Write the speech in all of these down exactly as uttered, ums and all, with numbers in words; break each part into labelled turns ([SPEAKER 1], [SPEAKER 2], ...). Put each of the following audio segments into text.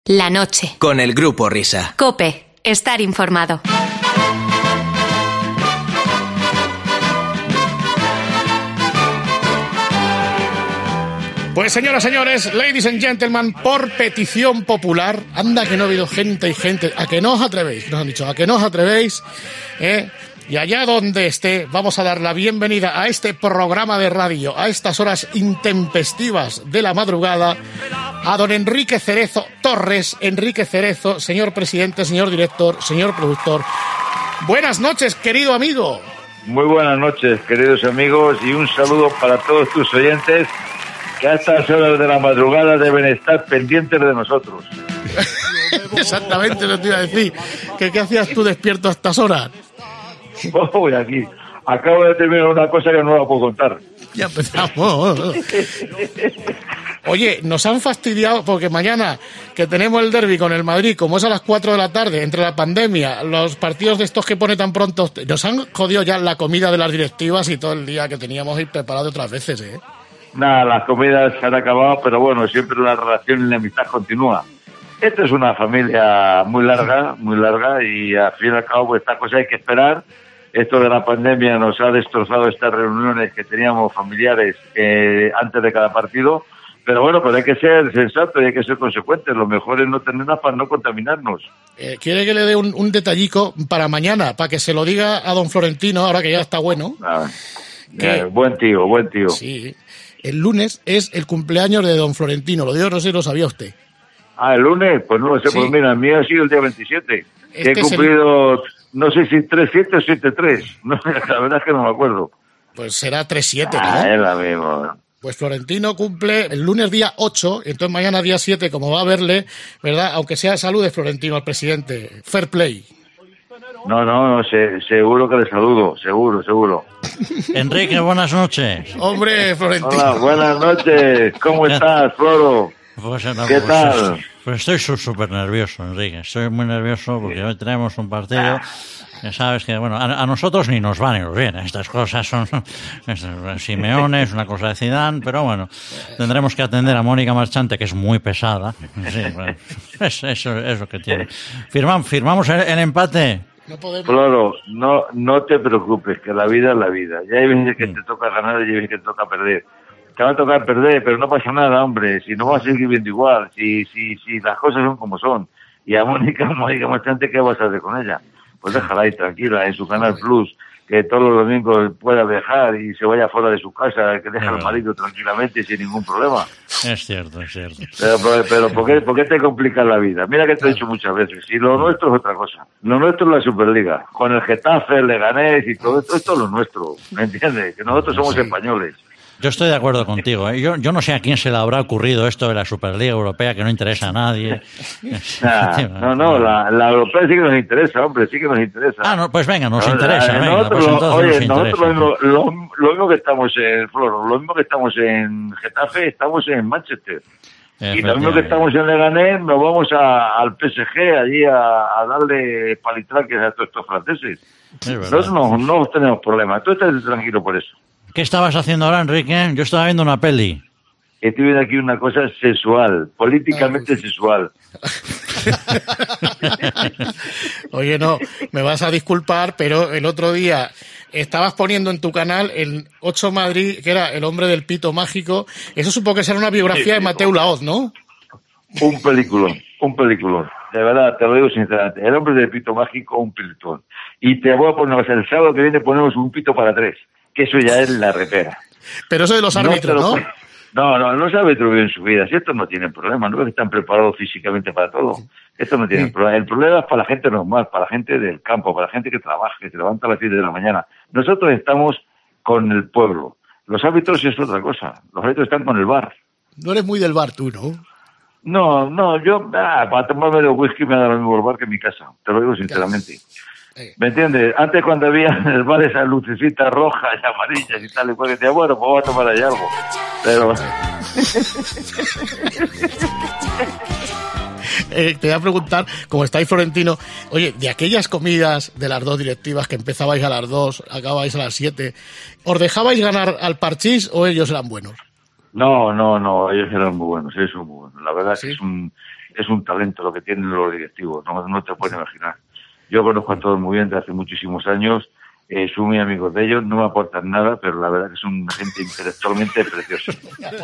[SPEAKER 1] La noche.
[SPEAKER 2] Con el Grupo Risa.
[SPEAKER 1] COPE. Estar informado.
[SPEAKER 3] Pues señoras, señores, ladies and gentlemen, por petición popular, anda que no ha habido gente y gente, a que no os atrevéis, nos han dicho, a que no os atrevéis, ¿eh? Y allá donde esté, vamos a dar la bienvenida a este programa de radio, a estas horas intempestivas de la madrugada, a don Enrique Cerezo Torres. Enrique Cerezo, señor presidente, señor director, señor productor. Buenas noches, querido amigo.
[SPEAKER 4] Muy buenas noches, queridos amigos, y un saludo para todos tus oyentes, que a estas horas de la madrugada deben estar pendientes de nosotros.
[SPEAKER 3] Exactamente lo te iba a decir. ¿Qué, qué hacías tú despierto a estas horas?
[SPEAKER 4] Voy aquí. Acabo de terminar una cosa que no la puedo contar.
[SPEAKER 3] Ya empezamos. Oye, nos han fastidiado porque mañana que tenemos el derbi con el Madrid, como es a las cuatro de la tarde, entre la pandemia, los partidos de estos que pone tan pronto, nos han jodido ya la comida de las directivas y todo el día que teníamos ahí preparado otras veces, ¿eh?
[SPEAKER 4] Nada, las comidas se han acabado, pero bueno, siempre una relación y la amistad continúa. Esta es una familia muy larga, muy larga, y al fin y al cabo, pues esta cosa hay que esperar. Esto de la pandemia nos ha destrozado estas reuniones que teníamos familiares eh, antes de cada partido, pero bueno, pues hay que ser sensato y hay que ser consecuentes. Lo mejor es no tenerlas para no contaminarnos. Eh,
[SPEAKER 3] ¿Quiere que le dé un, un detallico para mañana, para que se lo diga a don Florentino, ahora que ya está bueno?
[SPEAKER 4] Ah, que, eh, buen tío, buen tío.
[SPEAKER 3] Sí, el lunes es el cumpleaños de don Florentino, lo digo, no sé si lo sabía usted.
[SPEAKER 4] Ah, el lunes, pues no lo sé, sí. Pues mira, el mío ha sido el día veintisiete, este que he cumplido... El... No sé si tres siete o siete tres. No, la verdad es que no me acuerdo.
[SPEAKER 3] Pues será tres siete, ¿no?
[SPEAKER 4] Ah, es la misma.
[SPEAKER 3] Pues Florentino cumple el lunes día ocho, entonces mañana día siete, como va a verle, ¿verdad? Aunque sea salud de Florentino al presidente. Fair play.
[SPEAKER 4] No, no, no, se, seguro que le saludo, seguro, seguro.
[SPEAKER 5] Enrique, buenas noches.
[SPEAKER 3] Hombre, Florentino.
[SPEAKER 4] Hola, buenas noches. ¿Cómo estás, Floro?
[SPEAKER 5] Pues, no,
[SPEAKER 4] ¿Qué
[SPEAKER 5] pues,
[SPEAKER 4] tal?
[SPEAKER 5] Pues estoy súper nervioso, Enrique. Estoy muy nervioso porque hoy tenemos un partido que sabes que, bueno, a, a nosotros ni nos van ni nos vienen. Estas cosas son... Simeone es una cosa de Zidane, pero bueno, tendremos que atender a Mónica Marchante, que es muy pesada. Sí, bueno, es, eso es lo que tiene. Firmamos, firmamos el, el empate.
[SPEAKER 3] No podemos.
[SPEAKER 4] Floro, no, no te preocupes, que la vida es la vida. Ya hay veces que te toca ganar y hay veces que te toca perder. Te va a tocar perder, pero no pasa nada, hombre. Si no vas a seguir viviendo igual, si si si las cosas son como son. Y a Mónica, Mónica Marchante, ¿qué vas a hacer con ella? Pues déjala ahí tranquila, en su Canal Plus, que todos los domingos pueda viajar y se vaya fuera de su casa, que deje al marido tranquilamente sin ningún problema.
[SPEAKER 5] Es cierto, es cierto.
[SPEAKER 4] Pero, pero, pero ¿por qué, ¿por qué te complicas la vida? Mira que te he dicho muchas veces, y lo nuestro es otra cosa. Lo nuestro es la Superliga, con el Getafe, el Leganés y todo esto, esto es lo nuestro, ¿me entiendes? Que nosotros somos
[SPEAKER 5] sí.
[SPEAKER 4] españoles.
[SPEAKER 5] Yo estoy de acuerdo contigo, ¿eh? Yo, yo no sé a quién se le habrá ocurrido esto de la Superliga Europea, que no interesa a nadie.
[SPEAKER 4] Nah, no, no, la, la Europea sí que nos interesa, hombre, sí que nos interesa.
[SPEAKER 5] Ah, no, pues venga, nos
[SPEAKER 4] no,
[SPEAKER 5] interesa,
[SPEAKER 4] la,
[SPEAKER 5] venga,
[SPEAKER 4] nosotros,
[SPEAKER 5] pues entonces
[SPEAKER 4] oye,
[SPEAKER 5] nos
[SPEAKER 4] nosotros
[SPEAKER 5] interesa.
[SPEAKER 4] lo, lo, lo mismo que estamos en Floro, lo mismo que estamos en Getafe, estamos en Manchester. Y lo mismo que estamos en Leganés, nos vamos a, al P S G, allí a, a darle palitraques a todos estos franceses. Nosotros no, no tenemos problemas, tú estás tranquilo por eso.
[SPEAKER 5] ¿Qué estabas haciendo ahora, Enrique? Yo estaba viendo una peli.
[SPEAKER 4] Estoy viendo aquí una cosa sexual, políticamente sexual.
[SPEAKER 3] Oye, no, me vas a disculpar, pero el otro día estabas poniendo en tu canal el ocho Madrid, que era El hombre del pito mágico. Eso supongo que será una biografía sí, de Mateu Laoz, ¿no?
[SPEAKER 4] Un peliculón, un peliculón. De verdad, te lo digo sinceramente. El hombre del pito mágico, un peliculón. Y te voy a poner, o sea, el sábado que viene ponemos un pito para tres. Que eso ya es la repera.
[SPEAKER 3] Pero eso de los árbitros, ¿no?
[SPEAKER 4] No, no, los árbitros viven su vida. Si estos no tienen problema, no es que están preparados físicamente para todo. Estos no tienen sí. problema. El problema es para la gente normal, para la gente del campo, para la gente que trabaja, que se levanta a las siete de la mañana. Nosotros estamos con el pueblo. Los árbitros es otra cosa. Los árbitros están con el bar.
[SPEAKER 3] No eres muy del bar tú, ¿no?
[SPEAKER 4] No, no, yo, ah, para tomarme el whisky me da lo mismo el bar que mi casa. Te lo digo sinceramente. ¿Me entiendes? Antes cuando había en el bar esas lucecitas rojas y amarillas y tal y cual, que decía, bueno, pues voy a tomar ahí algo. Pero...
[SPEAKER 3] eh, te voy a preguntar, como estáis Florentino, oye, de aquellas comidas de las dos directivas que empezabais a las dos, acababais a las siete, ¿os dejabais ganar al parchís o ellos eran buenos?
[SPEAKER 4] No, no, no, ellos eran muy buenos, ellos son muy buenos. La verdad ¿Sí? que es un... es un talento lo que tienen los directivos, no, no te puedes imaginar. Yo conozco a todos muy bien desde hace muchísimos años, eh, soy muy amigo de ellos, no me aportan nada, pero la verdad que son gente intelectualmente preciosa.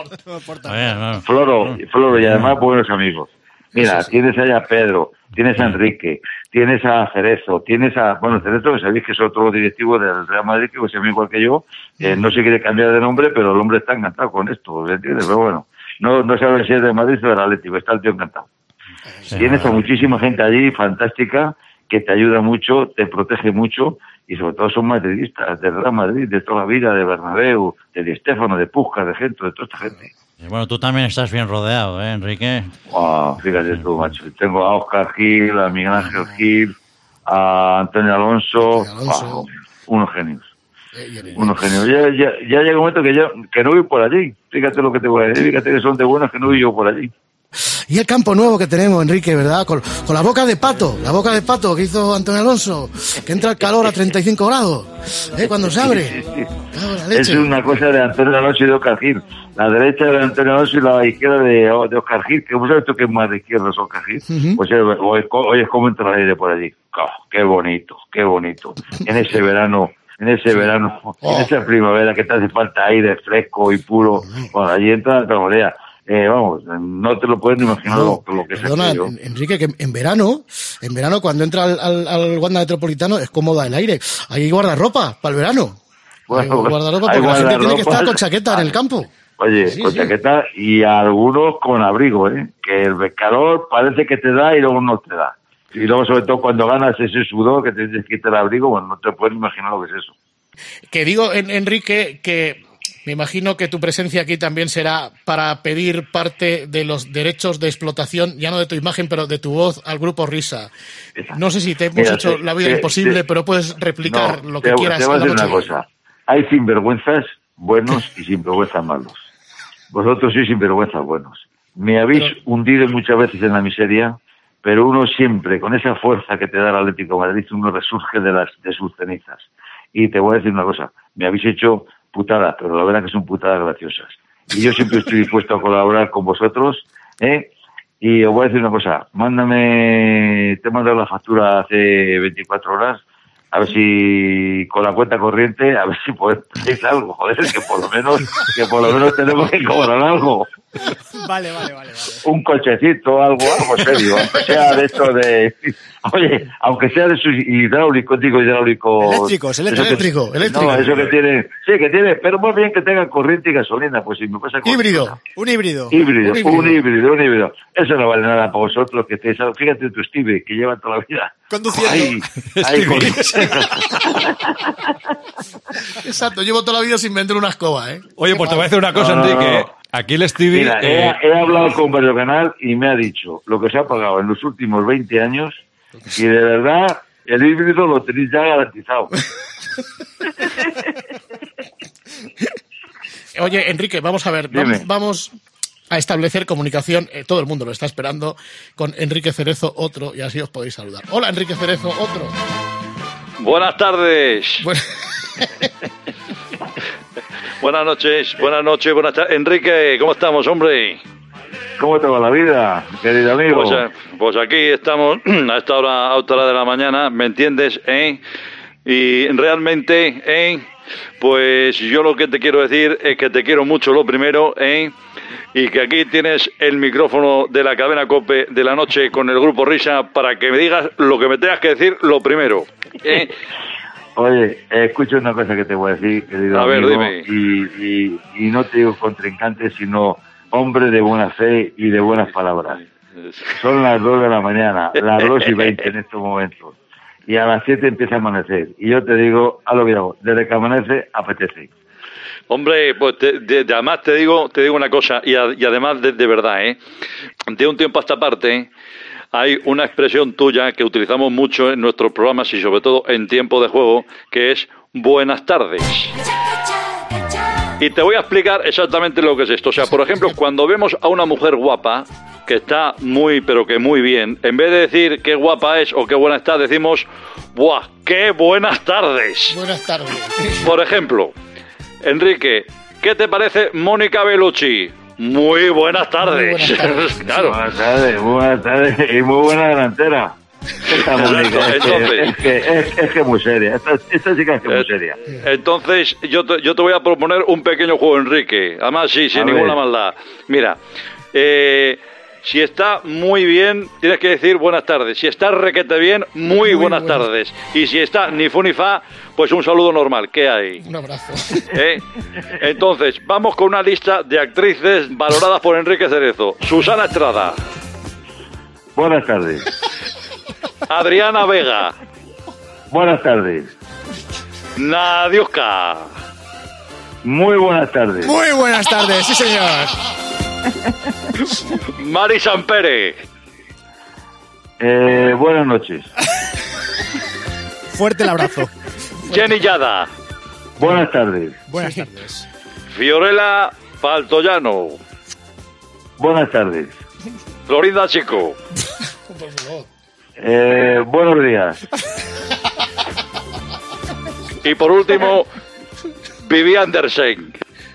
[SPEAKER 4] Floro, Floro y además buenos amigos. Mira, tienes allá a Pedro, tienes a Enrique, tienes a Cerezo, tienes a... Bueno, Cerezo, que sabéis que es otro directivo del Real Madrid, que se llama igual que yo, eh, no se quiere cambiar de nombre, pero el hombre está encantado con esto, ¿entiendes? Pero bueno, no, no sabe si es de Madrid o del Atlético, está el tío encantado. Sí, tienes a muchísima gente allí, fantástica, que te ayuda mucho, te protege mucho, y sobre todo son madridistas, del Real Madrid, de toda la vida, de Bernabéu, de Di Stéfano, de Puskás, de gente, de toda esta gente.
[SPEAKER 5] Y bueno, tú también estás bien rodeado, ¿eh, Enrique?
[SPEAKER 4] Oh, fíjate tú, macho. Tengo a Óscar Gil, a Miguel Ángel Gil, a Antonio Alonso, Alonso. Wow, unos genios. Eh, unos genios. Ya, ya, ya llega un momento que yo que no voy por allí. Fíjate lo que te voy a decir, fíjate que son de buenos que no voy yo por allí.
[SPEAKER 3] Y el campo nuevo que tenemos, Enrique, ¿verdad? Con, con la boca de pato, la boca de pato que hizo Antonio Alonso, que entra el calor a treinta y cinco grados, ¿eh? Cuando se abre. Sí, sí, sí.
[SPEAKER 4] Es una cosa de Antonio Alonso y de Óscar Gil. La derecha de Antonio Alonso y la izquierda de, de Óscar Gil, que vos sabes tú que es más de izquierda es Óscar Gil. Uh-huh. Pues hoy, hoy es como entra el aire por allí. Oh, qué bonito, qué bonito. En ese verano, en ese verano, oh. en esa primavera que te hace falta aire fresco y puro. Bueno, allí entra la tramolea. Eh, vamos, no te lo puedes ni imaginar no, lo, lo que
[SPEAKER 3] perdona, es aquello. Enrique, que en verano, en verano cuando entra al, al, al Wanda Metropolitano es cómodo el aire. Hay guardarropa para el verano. Bueno, hay guardarropa porque la gente tiene que estar con chaqueta en el campo.
[SPEAKER 4] Oye, sí, con sí. chaqueta y algunos con abrigo, ¿eh? Que el calor parece que te da y luego no te da. Y luego, sobre todo, cuando ganas ese sudor que te tienes que quitar el abrigo, bueno, no te puedes imaginar lo que es eso.
[SPEAKER 3] Que digo, en, Enrique, que me imagino que tu presencia aquí también será para pedir parte de los derechos de explotación, ya no de tu imagen, pero de tu voz al Grupo Risa. No sé si te hemos Mira, hecho te, la vida te, imposible, te, pero puedes replicar no, lo que
[SPEAKER 4] te,
[SPEAKER 3] quieras.
[SPEAKER 4] Te voy a decir una cosa. Hay sinvergüenzas buenos y sinvergüenzas malos. Vosotros sois sinvergüenzas buenos. Me habéis pero... hundido muchas veces en la miseria, pero uno siempre, con esa fuerza que te da el Atlético de Madrid, uno resurge de, las, de sus cenizas. Y te voy a decir una cosa. Me habéis hecho putadas, pero la verdad que son putadas graciosas. Y yo siempre estoy dispuesto a colaborar con vosotros, ¿eh? Y os voy a decir una cosa, mándame, te he mandado la factura hace veinticuatro horas, a ver si con la cuenta corriente, a ver si podéis algo, joder, que por lo menos, que por lo menos tenemos que cobrar algo.
[SPEAKER 2] Vale, vale, vale, vale.
[SPEAKER 4] Un cochecito, algo, algo serio, aunque sea de esto de, oye, aunque sea de su hidráulico, digo hidráulico.
[SPEAKER 3] Eléctricos, eléctrico,
[SPEAKER 4] que,
[SPEAKER 3] eléctrico.
[SPEAKER 4] No, eso que tiene, sí, que tiene, pero más bien que tenga corriente y gasolina, pues si me pasa con
[SPEAKER 3] híbrido,
[SPEAKER 2] un híbrido.
[SPEAKER 4] Híbrido, un híbrido, un híbrido, un híbrido. Eso no vale nada para vosotros que estéis, fíjate tu Steve, que lleva toda la vida.
[SPEAKER 2] Conduciendo.
[SPEAKER 4] Ahí, ahí con...
[SPEAKER 3] Exacto, llevo toda la vida sin vender una escoba, ¿eh?
[SPEAKER 6] Oye, pues te voy a decir una cosa, no, Enrique. No, no. Aquí el Stevie...
[SPEAKER 4] Mira, eh... he, he hablado con Barrio Canal y me ha dicho lo que se ha pagado en los últimos veinte años y de verdad el híbrido lo tenéis ya garantizado.
[SPEAKER 3] Oye, Enrique, vamos a ver, vamos, vamos a establecer comunicación, eh, todo el mundo lo está esperando, con Enrique Cerezo, otro, y así os podéis saludar. Hola, Enrique Cerezo, otro.
[SPEAKER 7] Buenas tardes.
[SPEAKER 3] Bueno...
[SPEAKER 7] Buenas noches, buenas noches, buenas tardes. Enrique, ¿cómo estamos, hombre?
[SPEAKER 4] ¿Cómo te va la vida, querido amigo?
[SPEAKER 7] Pues, pues aquí estamos a esta hora, a esta hora de la mañana, ¿me entiendes? ¿Eh? Y realmente, ¿eh? Pues yo lo que te quiero decir es que te quiero mucho, lo primero, ¿eh? Y que aquí tienes el micrófono de la cadena COPE de la noche con el Grupo Risa para que me digas lo que me tengas que decir, lo primero, ¿eh?
[SPEAKER 4] Oye, escucha una cosa que te voy a decir, querido
[SPEAKER 7] a
[SPEAKER 4] amigo,
[SPEAKER 7] ver, dime.
[SPEAKER 4] Y, y, y no te digo contrincante, sino hombre de buena fe y de buenas palabras. Son las dos de la mañana, las dos y veinte en estos momentos. Y a las siete empieza a amanecer. Y yo te digo, a lo que hago, desde que amanece, apetece.
[SPEAKER 7] Hombre, pues te, de, de, además te digo te digo una cosa, y, a, y además de, de verdad, ¿eh? De un tiempo a esta parte... Hay una expresión tuya que utilizamos mucho en nuestros programas y sobre todo en tiempo de juego, que es buenas tardes. Y te voy a explicar exactamente lo que es esto. O sea, por ejemplo, cuando vemos a una mujer guapa, que está muy, pero que muy bien, en vez de decir qué guapa es o qué buena está, decimos, ¡buah, qué buenas tardes!
[SPEAKER 3] Buenas tardes.
[SPEAKER 7] Por ejemplo, Enrique, ¿qué te parece Mónica Bellucci? Muy buenas tardes.
[SPEAKER 3] Muy buenas tardes.
[SPEAKER 7] Claro.
[SPEAKER 4] Buenas tardes, muy buenas tardes y muy buena delantera. Esta Mónica, es, que, es, que, es, es que muy seria. Esta, esta chica es que muy seria.
[SPEAKER 7] Entonces, yo te, yo te voy a proponer un pequeño juego, Enrique. Además, sí, sin
[SPEAKER 4] A
[SPEAKER 7] ninguna
[SPEAKER 4] ver.
[SPEAKER 7] maldad. Mira, eh, si está muy bien, tienes que decir buenas tardes. Si está requete bien, muy,
[SPEAKER 3] Muy
[SPEAKER 7] buenas
[SPEAKER 3] buenas.
[SPEAKER 7] tardes. Y si está ni fu ni fa, pues un saludo normal. ¿Qué hay?
[SPEAKER 3] Un abrazo.
[SPEAKER 7] ¿Eh? Entonces, vamos con una lista de actrices valoradas por Enrique Cerezo. Susana Estrada,
[SPEAKER 4] Buenas tardes.
[SPEAKER 7] Adriana Vega,
[SPEAKER 4] Buenas tardes.
[SPEAKER 7] Nadiuska,
[SPEAKER 4] Muy buenas tardes.
[SPEAKER 3] Muy buenas tardes, sí señor.
[SPEAKER 7] Mari Sampere,
[SPEAKER 4] Eh, buenas noches.
[SPEAKER 2] Fuerte el abrazo.
[SPEAKER 7] Jenny Yada,
[SPEAKER 4] Buenas tardes.
[SPEAKER 2] Buenas tardes.
[SPEAKER 7] Fiorella Faltoyano,
[SPEAKER 4] Buenas tardes.
[SPEAKER 7] Florinda Chico,
[SPEAKER 4] Eh, buenos días.
[SPEAKER 7] y por último, Vivi Andersen.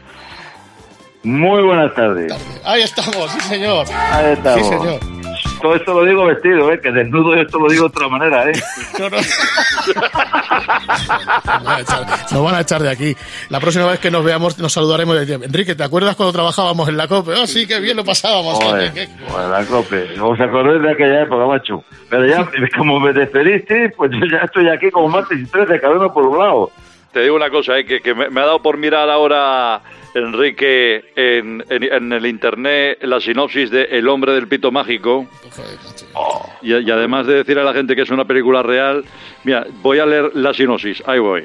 [SPEAKER 4] Muy buenas tardes.
[SPEAKER 3] Ahí estamos, sí señor.
[SPEAKER 4] Ahí estamos.
[SPEAKER 3] Sí señor.
[SPEAKER 4] Todo esto lo digo vestido, ¿eh? Que desnudo esto lo digo de otra manera, ¿eh?
[SPEAKER 3] No, no. Nos van a echar- nos van a echar de aquí. La próxima vez que nos veamos nos saludaremos y decimos, Enrique, ¿te acuerdas cuando trabajábamos en la COPE? Oh, sí, qué bien lo pasábamos.
[SPEAKER 4] Joder,
[SPEAKER 3] Qué-
[SPEAKER 4] joder, la cope. ¿Os acordáis de aquella época, macho? Pero ya, como me despediste, pues yo ya estoy aquí como martes y trece, cada uno por un lado.
[SPEAKER 7] Te digo una cosa, eh, que, que me, me ha dado por mirar ahora, Enrique, en, en, en el internet, la sinopsis de El hombre del pito mágico.
[SPEAKER 3] Joder, macho.
[SPEAKER 7] Y, y además de decir a la gente que es una película real, mira, voy a leer la sinopsis. Ahí voy.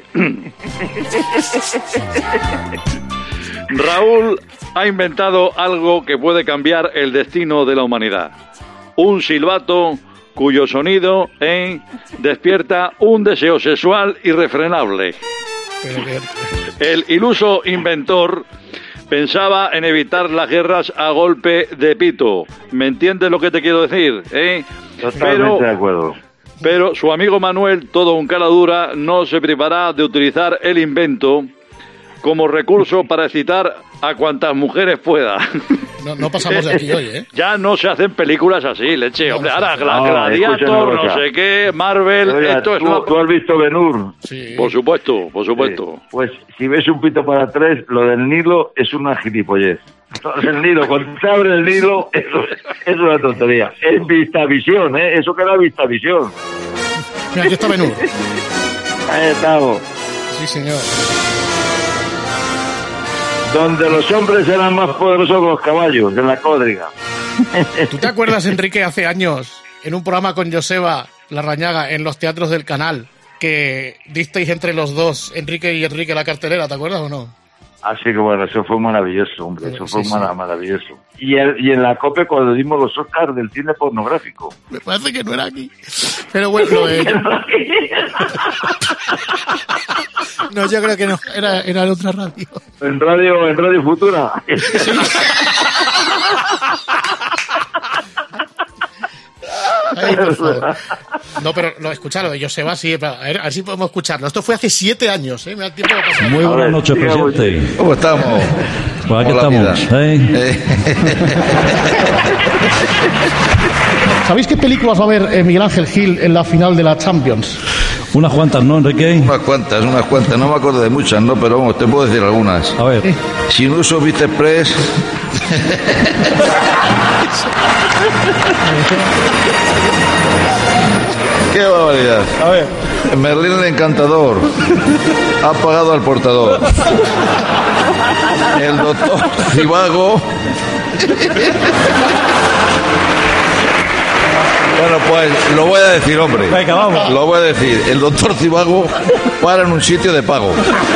[SPEAKER 7] Raúl ha inventado algo que puede cambiar el destino de la humanidad. Un silbato cuyo sonido eh, despierta un deseo sexual irrefrenable.
[SPEAKER 3] Pero que-
[SPEAKER 7] El iluso inventor pensaba en evitar las guerras a golpe de pito. ¿Me entiendes lo que te quiero decir? ¿Eh?
[SPEAKER 4] Totalmente
[SPEAKER 7] Pero,
[SPEAKER 4] de acuerdo.
[SPEAKER 7] pero su amigo Manuel, todo un cara dura, no se privará de utilizar el invento como recurso para excitar a cuantas mujeres pueda.
[SPEAKER 3] no, no pasamos de aquí hoy, ¿eh?
[SPEAKER 7] Ya no se hacen películas así, leche. Hombre, ahora
[SPEAKER 4] No,
[SPEAKER 7] Gla- Gladiator,
[SPEAKER 4] escucha una
[SPEAKER 7] no
[SPEAKER 4] cosa.
[SPEAKER 7] sé qué, Marvel,
[SPEAKER 4] Oiga,
[SPEAKER 7] esto es
[SPEAKER 4] ¿tú,
[SPEAKER 7] una...
[SPEAKER 4] tú has visto Ben-Hur?
[SPEAKER 3] Sí.
[SPEAKER 7] Por supuesto, por supuesto.
[SPEAKER 4] Sí. Pues si ves un pito para tres, lo del Nilo es una gilipollez. El Nilo, cuando se abre el Nilo, eso es una tontería. Es Vistavisión, ¿eh? Eso que era Vistavisión.
[SPEAKER 3] Mira, aquí está Benur.
[SPEAKER 4] Ahí estamos.
[SPEAKER 3] Sí, señor.
[SPEAKER 4] Donde los hombres eran más poderosos que los caballos, en la códriga.
[SPEAKER 3] ¿Tú te acuerdas, Enrique, hace años, en un programa con Joseba Larrañaga, en los teatros del canal, que disteis entre los dos, Enrique y Enrique, la cartelera, ¿te acuerdas o no?
[SPEAKER 4] Así que bueno, eso fue maravilloso, hombre, eso
[SPEAKER 3] Sí,
[SPEAKER 4] fue
[SPEAKER 3] sí.
[SPEAKER 4] mara- maravilloso. Y, el- y en la COPE cuando dimos los Oscars del cine pornográfico.
[SPEAKER 3] Me parece que no era aquí. Pero bueno, lo de-
[SPEAKER 2] No, yo creo que no.
[SPEAKER 3] era, era en otra radio.
[SPEAKER 4] En Radio, en Radio Futura.
[SPEAKER 3] Ay, por favor. No, pero lo escuchar, lo de Joseba, sí, a ver, a ver si podemos escucharlo. Esto fue hace siete años, ¿eh? Me da tiempo de pasar.
[SPEAKER 8] Muy
[SPEAKER 4] A
[SPEAKER 8] buenas
[SPEAKER 4] ver,
[SPEAKER 8] noches,
[SPEAKER 4] digamos,
[SPEAKER 8] presidente.
[SPEAKER 9] ¿Cómo estamos?
[SPEAKER 8] Pues aquí
[SPEAKER 9] ¿Cómo la
[SPEAKER 8] estamos.
[SPEAKER 9] vida?
[SPEAKER 8] ¿eh?
[SPEAKER 3] ¿Sabéis qué películas va a haber eh, Miguel Ángel Gil en la final de la Champions?
[SPEAKER 8] Unas cuantas, ¿no, Enrique?
[SPEAKER 9] Unas cuantas, unas cuantas. No me acuerdo de muchas, ¿no? Pero vamos, te puedo decir algunas.
[SPEAKER 8] A ver.
[SPEAKER 9] Sin uso Vistexpress. ¡Qué barbaridad!
[SPEAKER 8] A ver.
[SPEAKER 9] Merlín el Encantador ha pagado al portador. El doctor Zivago. Bueno, pues lo voy a decir, hombre.
[SPEAKER 8] Venga, vamos.
[SPEAKER 9] Lo voy a decir. El doctor Zivago para en un sitio de pago.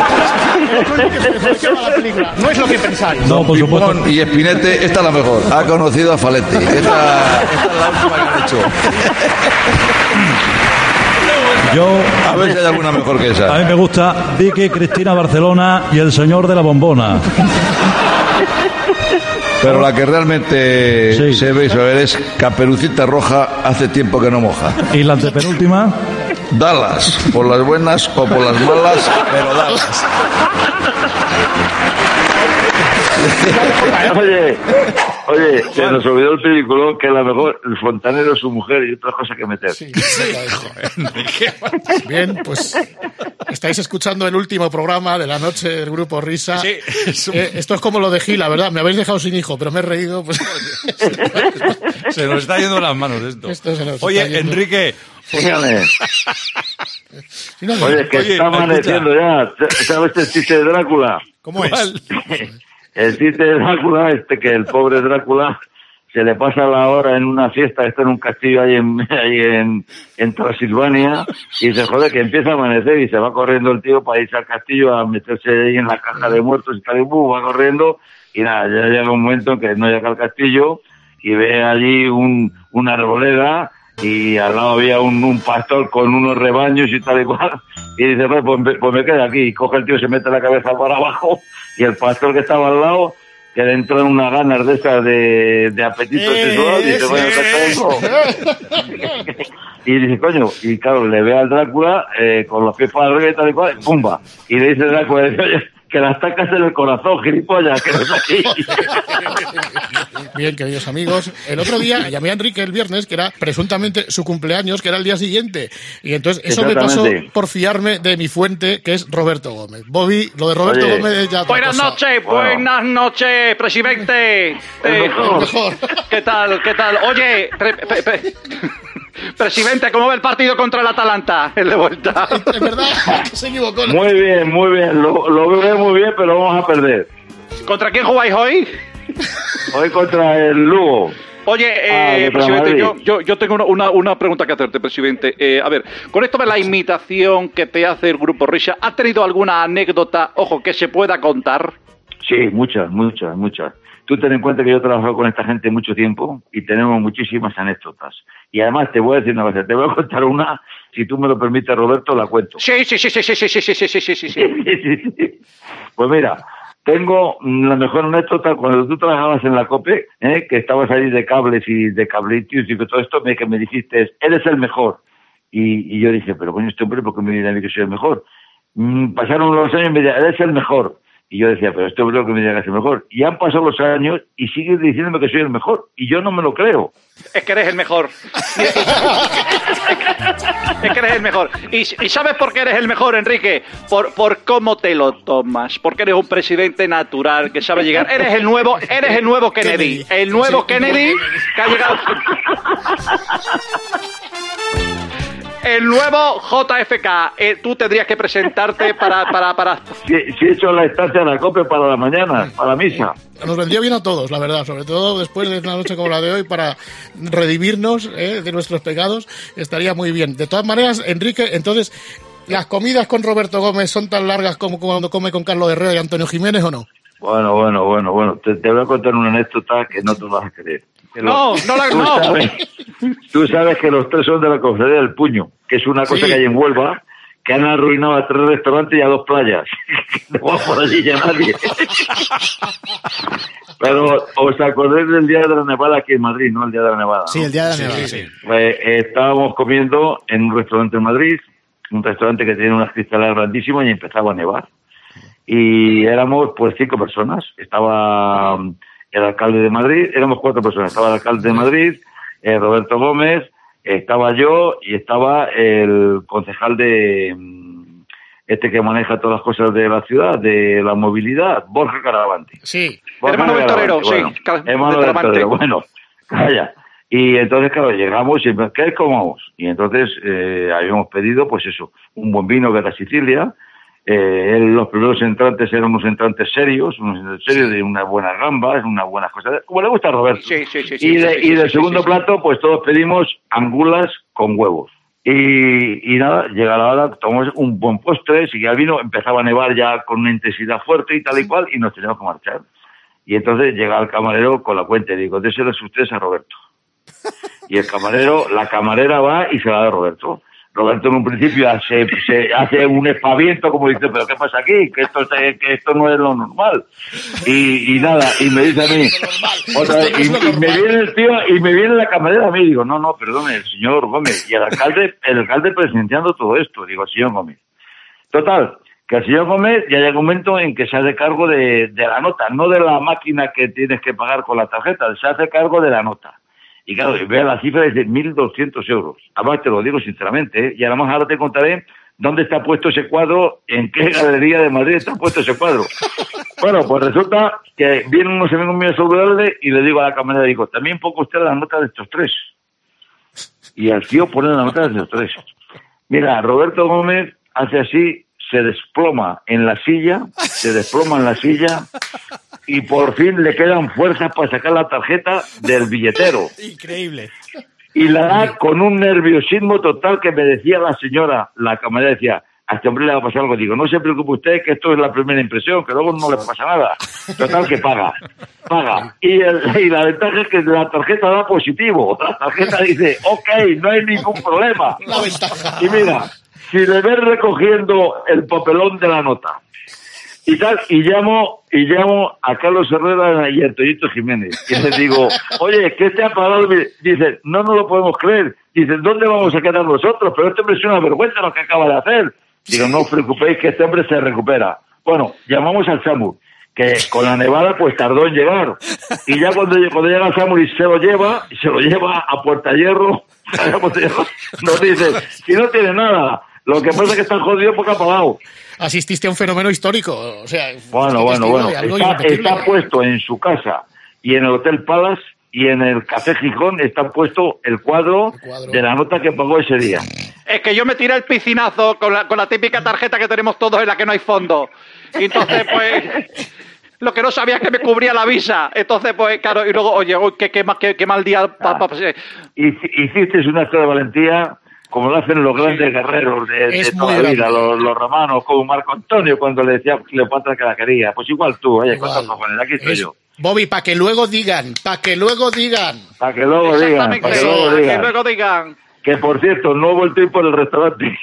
[SPEAKER 3] No es lo que pensáis.
[SPEAKER 8] No, por supuesto.
[SPEAKER 9] Pipón y Espinete, esta es la mejor. Ha conocido a Faletti. Esta, esta es la última que han hecho.
[SPEAKER 8] Yo,
[SPEAKER 9] A ver si hay alguna mejor que
[SPEAKER 8] a
[SPEAKER 9] esa.
[SPEAKER 8] mí me gusta Vicky, Cristina Barcelona y el señor de la bombona.
[SPEAKER 9] Pero la que realmente
[SPEAKER 8] Sí.
[SPEAKER 9] se ve y se ve es Caperucita Roja, hace tiempo que no moja.
[SPEAKER 8] Y la antepenúltima,
[SPEAKER 9] Dallas, por las buenas o por las malas, pero Dallas.
[SPEAKER 4] Oye, oye, se nos olvidó el película que la mejor, el fontanero es su mujer y otras cosas que meter.
[SPEAKER 3] Sí, sí. Bien, pues estáis escuchando el último programa de la noche del Grupo Risa.
[SPEAKER 6] Sí, eso.
[SPEAKER 3] Eh, esto es como lo de Gila, ¿verdad? Me habéis dejado sin hijo, pero me he reído. Pues...
[SPEAKER 6] Se nos está yendo las manos esto.
[SPEAKER 3] Esto se nos
[SPEAKER 6] Oye,
[SPEAKER 3] está yendo.
[SPEAKER 6] Enrique.
[SPEAKER 4] Fíjate.
[SPEAKER 3] Sí, no,
[SPEAKER 4] Oye, que
[SPEAKER 6] Oye,
[SPEAKER 4] está amaneciendo ya. ¿Sabes el chiste de Drácula?
[SPEAKER 3] ¿Cómo es?
[SPEAKER 4] El chiste de Drácula, este que el pobre Drácula se le pasa la hora en una fiesta, está en un castillo ahí en, ahí en, en Transilvania, y se jode que empieza a amanecer y se va corriendo el tío para irse al castillo a meterse ahí en la caja de muertos y tal, y ¡bum! Va corriendo, y nada, ya llega un momento en que no llega al castillo y ve allí un, una arboleda, y al lado había un, un pastor con unos rebaños y tal y cual, y dice, pues, pues, me, pues me quedo aquí, y coge el tío, se mete la cabeza para abajo, y el pastor que estaba al lado, que le entran unas ganas de esas de, de apetito
[SPEAKER 3] Eh,
[SPEAKER 4] sexual, y dice, bueno, ¿qué tengo? Y dice, coño, y claro, le ve al Drácula eh, con los pies para arriba y tal y cual, ¡pumba! Y le dice Drácula, dice, oye, que las tacas en el corazón, gilipollas, que no es aquí.
[SPEAKER 3] Bien, queridos amigos. El otro día llamé a Enrique el viernes, que era presuntamente su cumpleaños, que era el día siguiente. Y entonces eso me pasó por fiarme de mi fuente, que es Roberto Gómez. Bobby, lo de Roberto
[SPEAKER 4] Oye.
[SPEAKER 3] Gómez es ya otra
[SPEAKER 10] Buenas
[SPEAKER 3] cosa.
[SPEAKER 10] noches,
[SPEAKER 4] Bueno.
[SPEAKER 10] buenas noches, presidente. Eh,
[SPEAKER 4] mejor.
[SPEAKER 3] Mejor.
[SPEAKER 10] ¿Qué tal, qué tal? Oye, pre- pre- pre- presidente, ¿cómo va el partido contra el Atalanta? El de vuelta.
[SPEAKER 3] Es verdad que se equivocó.
[SPEAKER 4] Muy bien, muy bien, lo, lo veo muy bien, pero vamos a perder.
[SPEAKER 10] ¿Contra quién jugáis hoy?
[SPEAKER 4] Hoy contra el Lugo.
[SPEAKER 10] Oye,
[SPEAKER 4] Ah,
[SPEAKER 10] eh,
[SPEAKER 4] de
[SPEAKER 10] presidente, yo,
[SPEAKER 4] Madrid.
[SPEAKER 10] yo, yo tengo una, una, una pregunta que hacerte, presidente. Eh, a ver, con esto de la imitación que te hace el Grupo Risa, ¿has tenido alguna anécdota, ojo, que se pueda contar?
[SPEAKER 4] Sí, muchas, muchas, muchas. Tú ten en cuenta que yo he trabajado con esta gente mucho tiempo y tenemos muchísimas anécdotas. Y además te voy a decir una cosa, te voy a contar una, si tú me lo permites, Roberto, la cuento.
[SPEAKER 10] Sí, sí, sí, sí, sí, sí, sí, sí, sí, sí, sí, sí.
[SPEAKER 4] Sí, sí, sí. Pues mira, tengo la mejor anécdota cuando tú trabajabas en la COPE, ¿eh? Que estabas ahí de cables y de cabletios y que todo esto, me, que me dijiste, eres el mejor. Y, y yo dije, pero coño, este hombre, ¿por qué me dice a mí que soy el mejor? Mm, pasaron los años y me decía, eres el mejor. Y yo decía, pero este hombre, ¿por qué me dice que es el mejor? Y han pasado los años y sigues diciéndome que soy el mejor. Y yo no me lo creo.
[SPEAKER 10] Es que eres el mejor. Es que eres el mejor. ¿Y, y sabes por qué eres el mejor, Enrique? Por, por cómo te lo tomas. Porque eres un presidente natural que sabe llegar. Eres el nuevo, eres el nuevo Kennedy. El nuevo Kennedy que ha llegado. El nuevo J F K. Eh, tú tendrías que presentarte para... para, para...
[SPEAKER 4] Si, si he hecho la estancia de la COPE para la mañana, para la misa.
[SPEAKER 3] Nos vendría bien a todos, la verdad, sobre todo después de una noche como la de hoy, para redimirnos eh, de nuestros pecados, estaría muy bien. De todas maneras, Enrique, entonces, ¿las comidas con Roberto Gómez son tan largas como cuando come con Carlos Herrera y Antonio Jiménez o no?
[SPEAKER 4] Bueno, bueno, bueno, bueno. Te, te voy a contar una anécdota que no te vas a creer. Que
[SPEAKER 10] No, no la-
[SPEAKER 4] tú
[SPEAKER 10] no.
[SPEAKER 4] Sabes, tú sabes que los tres son de la Cofradía del Puño, que es una cosa
[SPEAKER 3] Sí.
[SPEAKER 4] que hay en Huelva, que han arruinado a tres restaurantes y a dos playas. No va por allí ya nadie. Pero os acordáis del Día de la Nevada aquí en Madrid, ¿no? El Día de la Nevada.
[SPEAKER 2] Sí,
[SPEAKER 4] ¿no?
[SPEAKER 2] el día de la nevada. Sí,
[SPEAKER 4] Pues, eh, estábamos comiendo en un restaurante en Madrid, un restaurante que tiene unas cristaleras grandísimas y empezaba a nevar. Y éramos pues cinco personas. Estaba um, el alcalde de Madrid, éramos cuatro personas. Estaba el alcalde de Madrid, eh, Roberto Gómez, estaba yo y estaba el concejal de mm, este que maneja todas las cosas de la ciudad, de la movilidad, Borja Caravanti.
[SPEAKER 3] Sí.
[SPEAKER 4] Borja
[SPEAKER 10] Hermano del
[SPEAKER 4] Caravanti,
[SPEAKER 10] torero,
[SPEAKER 4] bueno,
[SPEAKER 10] sí, Car-
[SPEAKER 4] hermano
[SPEAKER 10] de
[SPEAKER 4] del
[SPEAKER 10] Tramante.
[SPEAKER 4] torero, bueno, calla. Y entonces, claro, llegamos y ¿qué comamos? Y entonces eh, habíamos pedido, pues eso, un buen vino que era Sicilia. Eh, él, los primeros entrantes eran unos entrantes serios, unos entrantes serios de unas buenas gambas, unas buenas cosas, como le gusta a Roberto.
[SPEAKER 10] Sí, sí, sí, sí,
[SPEAKER 4] y de,
[SPEAKER 10] sí,
[SPEAKER 4] y
[SPEAKER 10] sí,
[SPEAKER 4] del
[SPEAKER 10] sí,
[SPEAKER 4] segundo
[SPEAKER 10] sí, sí.
[SPEAKER 4] plato, pues todos pedimos angulas con huevos. Y, y nada, llega la hora, tomamos un buen postre, seguía el vino, empezaba a nevar ya con una intensidad fuerte y tal y cual, y nos teníamos que marchar. Y entonces llega el camarero con la cuenta y digo, déseles ustedes a Roberto. Y el camarero, la camarera va y se la da a Roberto. Roberto en un principio hace, se hace un espaviento como dice, pero ¿qué pasa aquí? Que esto, que esto no es lo normal. Y, y nada, y me dice a mí, otra vez, y, y me viene el tío, y me viene la camarera a mí, digo, no, no, perdone, el señor Gómez. Y el alcalde, el alcalde presenciando todo esto, digo, señor Gómez. Total, que el señor Gómez ya llega un momento en que se hace cargo de, de la nota, no de la máquina que tienes que pagar con la tarjeta, se hace cargo de la nota. Y claro, ve la cifra y dice mil doscientos euros. Además te lo digo sinceramente, ¿eh? Y además ahora te contaré dónde está puesto ese cuadro, en qué galería de Madrid está puesto ese cuadro. Bueno, pues resulta que vienen unos amigos míos a saludarle y le digo a la camarera, digo, también ponga usted la nota de estos tres. Y al tío pone la nota de estos tres. Mira, Roberto Gómez hace así, se desploma en la silla, se desploma en la silla y por fin le quedan fuerzas para sacar la tarjeta del billetero.
[SPEAKER 2] Increíble.
[SPEAKER 4] Y la da con un nerviosismo total que me decía la señora, la camarera decía, a este hombre le va a pasar algo. Digo, no se preocupe usted que esto es la primera impresión, que luego no le pasa nada. Total que paga, paga. Y, el, y la ventaja es que la tarjeta da positivo. La tarjeta dice, ok, no hay ningún problema.
[SPEAKER 3] La ventaja.
[SPEAKER 4] Y mira, si le ves recogiendo el papelón de la nota y tal, y llamo y llamo a Carlos Herrera y a Antoñito Jiménez y les digo, oye, ¿qué te ha pagado? Dice, no nos lo podemos creer. Dice, ¿dónde vamos a quedar nosotros? Pero este hombre es una vergüenza lo que acaba de hacer. Digo, no os preocupéis que este hombre se recupera. Bueno, llamamos al SAMUR, que con la nevada pues tardó en llegar. Y ya cuando, cuando llega el SAMUR y se lo lleva, se lo lleva a Puerta Hierro, nos dice, si no tiene nada, lo que pasa es que está jodido porque ha pagado.
[SPEAKER 3] Asististe a un fenómeno histórico, o sea...
[SPEAKER 4] Bueno, bueno, bueno, está, está puesto en su casa y en el Hotel Palace y en el Café Gijón está puesto el cuadro, el cuadro de la nota que pagó ese día.
[SPEAKER 10] Es que yo me tiré el piscinazo con la, con la típica tarjeta que tenemos todos en la que no hay fondo. Y entonces, pues... Lo que no sabía es que me cubría la visa. Entonces, pues, claro, y luego, oye, qué, qué, qué, qué mal día... Pa, pa, pa,
[SPEAKER 4] hiciste un acto de valentía como lo hacen los grandes guerreros de, de toda la vida, los, los romanos, como Marco Antonio cuando le decía a Cleopatra que la quería. Pues igual tú, oye, cuántos cojones, aquí estoy es, yo.
[SPEAKER 3] Bobby, para que luego digan, para que luego digan.
[SPEAKER 4] Para que luego digan, para que luego digan.
[SPEAKER 10] Que luego digan.
[SPEAKER 4] Que, por cierto, no he vuelto a ir por el restaurante.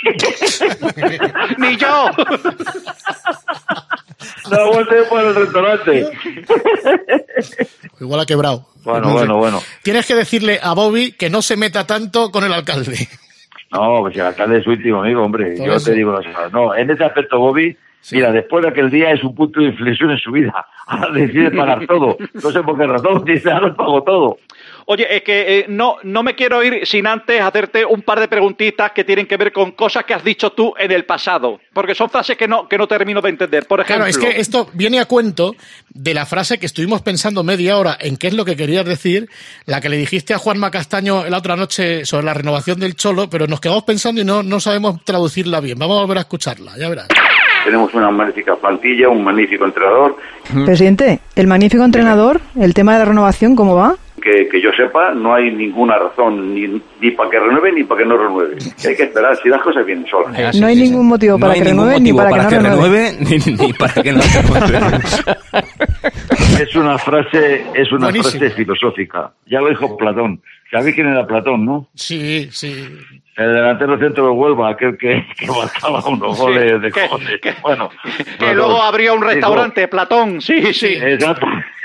[SPEAKER 10] ¡Ni yo!
[SPEAKER 4] No he vuelto a ir por el restaurante.
[SPEAKER 3] Igual ha quebrado.
[SPEAKER 4] Bueno,
[SPEAKER 3] no
[SPEAKER 4] bueno,
[SPEAKER 3] sé.
[SPEAKER 4] bueno.
[SPEAKER 3] Tienes que decirle a Bobby que no se meta tanto con el alcalde.
[SPEAKER 4] No, pues el alcalde es su último amigo, hombre.
[SPEAKER 3] Por
[SPEAKER 4] yo
[SPEAKER 3] eso.
[SPEAKER 4] te digo las cosas. No, en ese aspecto, Bobby, sí. Mira, después de aquel día es un punto de inflexión en su vida. Ahora decide pagar todo. No sé por qué razón. Dice, ahora pago todo.
[SPEAKER 10] Oye, es que eh, no, no me quiero ir sin antes hacerte un par de preguntitas que tienen que ver con cosas que has dicho tú en el pasado. Porque son frases que no, que no termino de entender. Por ejemplo...
[SPEAKER 3] Claro, es que esto viene a cuento de la frase que estuvimos pensando media hora en qué es lo que querías decir, la que le dijiste a Juanma Castaño la otra noche sobre la renovación del Cholo, pero nos quedamos pensando y no, no sabemos traducirla bien. Vamos a volver a escucharla, ya verás.
[SPEAKER 11] Tenemos una magnífica plantilla, un magnífico entrenador.
[SPEAKER 12] Presidente, el magnífico entrenador, el tema de la renovación, ¿cómo va?
[SPEAKER 11] Que, que yo sepa, no hay ninguna razón ni, ni para que renueve ni para que no renueve. Que hay que esperar, si las cosas vienen solas.
[SPEAKER 12] No hay ningún motivo para
[SPEAKER 11] no
[SPEAKER 12] que renueve ni para, para que, que no renueve.
[SPEAKER 6] renueve ni, ni para que no renueve.
[SPEAKER 4] Es una frase, es una Buenísimo. frase filosófica. Ya lo dijo Platón. ¿Sabéis quién era Platón, no?
[SPEAKER 3] Sí, sí.
[SPEAKER 4] El delantero centro de Huelva, aquel que, que marcaba unos sí, goles de
[SPEAKER 10] que,
[SPEAKER 4] goles.
[SPEAKER 10] Que,
[SPEAKER 4] bueno,
[SPEAKER 10] que no, luego no, abrió un restaurante, dijo, Platón, sí, sí.
[SPEAKER 4] Exacto.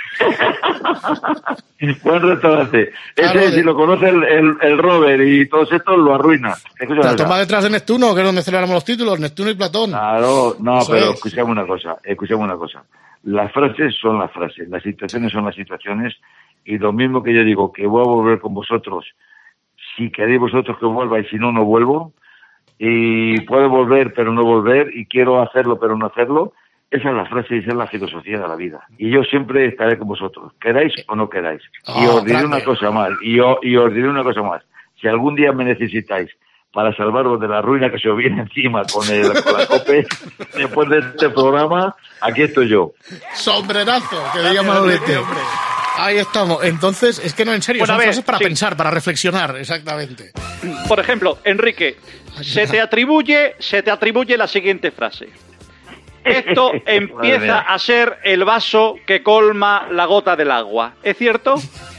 [SPEAKER 4] Buen restaurante. Claro, ese, de... si lo conoce el, el, el Robert y todos estos, lo arruina.
[SPEAKER 3] Platón va detrás de Neptuno, que es donde celebramos los títulos, Neptuno y Platón.
[SPEAKER 4] Claro, no, Eso pero
[SPEAKER 3] es.
[SPEAKER 4] escuchame una cosa, escuchame una cosa. Las frases son las frases, las situaciones son las situaciones, y lo mismo que yo digo, que voy a volver con vosotros, si queréis vosotros que vuelva y si no, no vuelvo, y puedo volver pero no volver, y quiero hacerlo pero no hacerlo. Esa es la frase y esa es la filosofía de la vida. Y yo siempre estaré con vosotros, queráis o no queráis. Y
[SPEAKER 3] oh,
[SPEAKER 4] os diré
[SPEAKER 3] grande.
[SPEAKER 4] una cosa más, y, yo, y os diré una cosa más. Si algún día me necesitáis para salvaros de la ruina que se os viene encima con, el, con la COPE, después de este programa, aquí estoy yo.
[SPEAKER 3] Sombrerazo, que diría Manolete, hombre. Ahí estamos. Entonces, es que no, en serio,
[SPEAKER 10] bueno,
[SPEAKER 3] son
[SPEAKER 10] ver,
[SPEAKER 3] frases para
[SPEAKER 10] sí.
[SPEAKER 3] pensar, para reflexionar, exactamente.
[SPEAKER 10] Por ejemplo, Enrique, se te atribuye, se te atribuye la siguiente frase. Esto empieza a ser el vaso que colma la gota del agua. ¿Es cierto?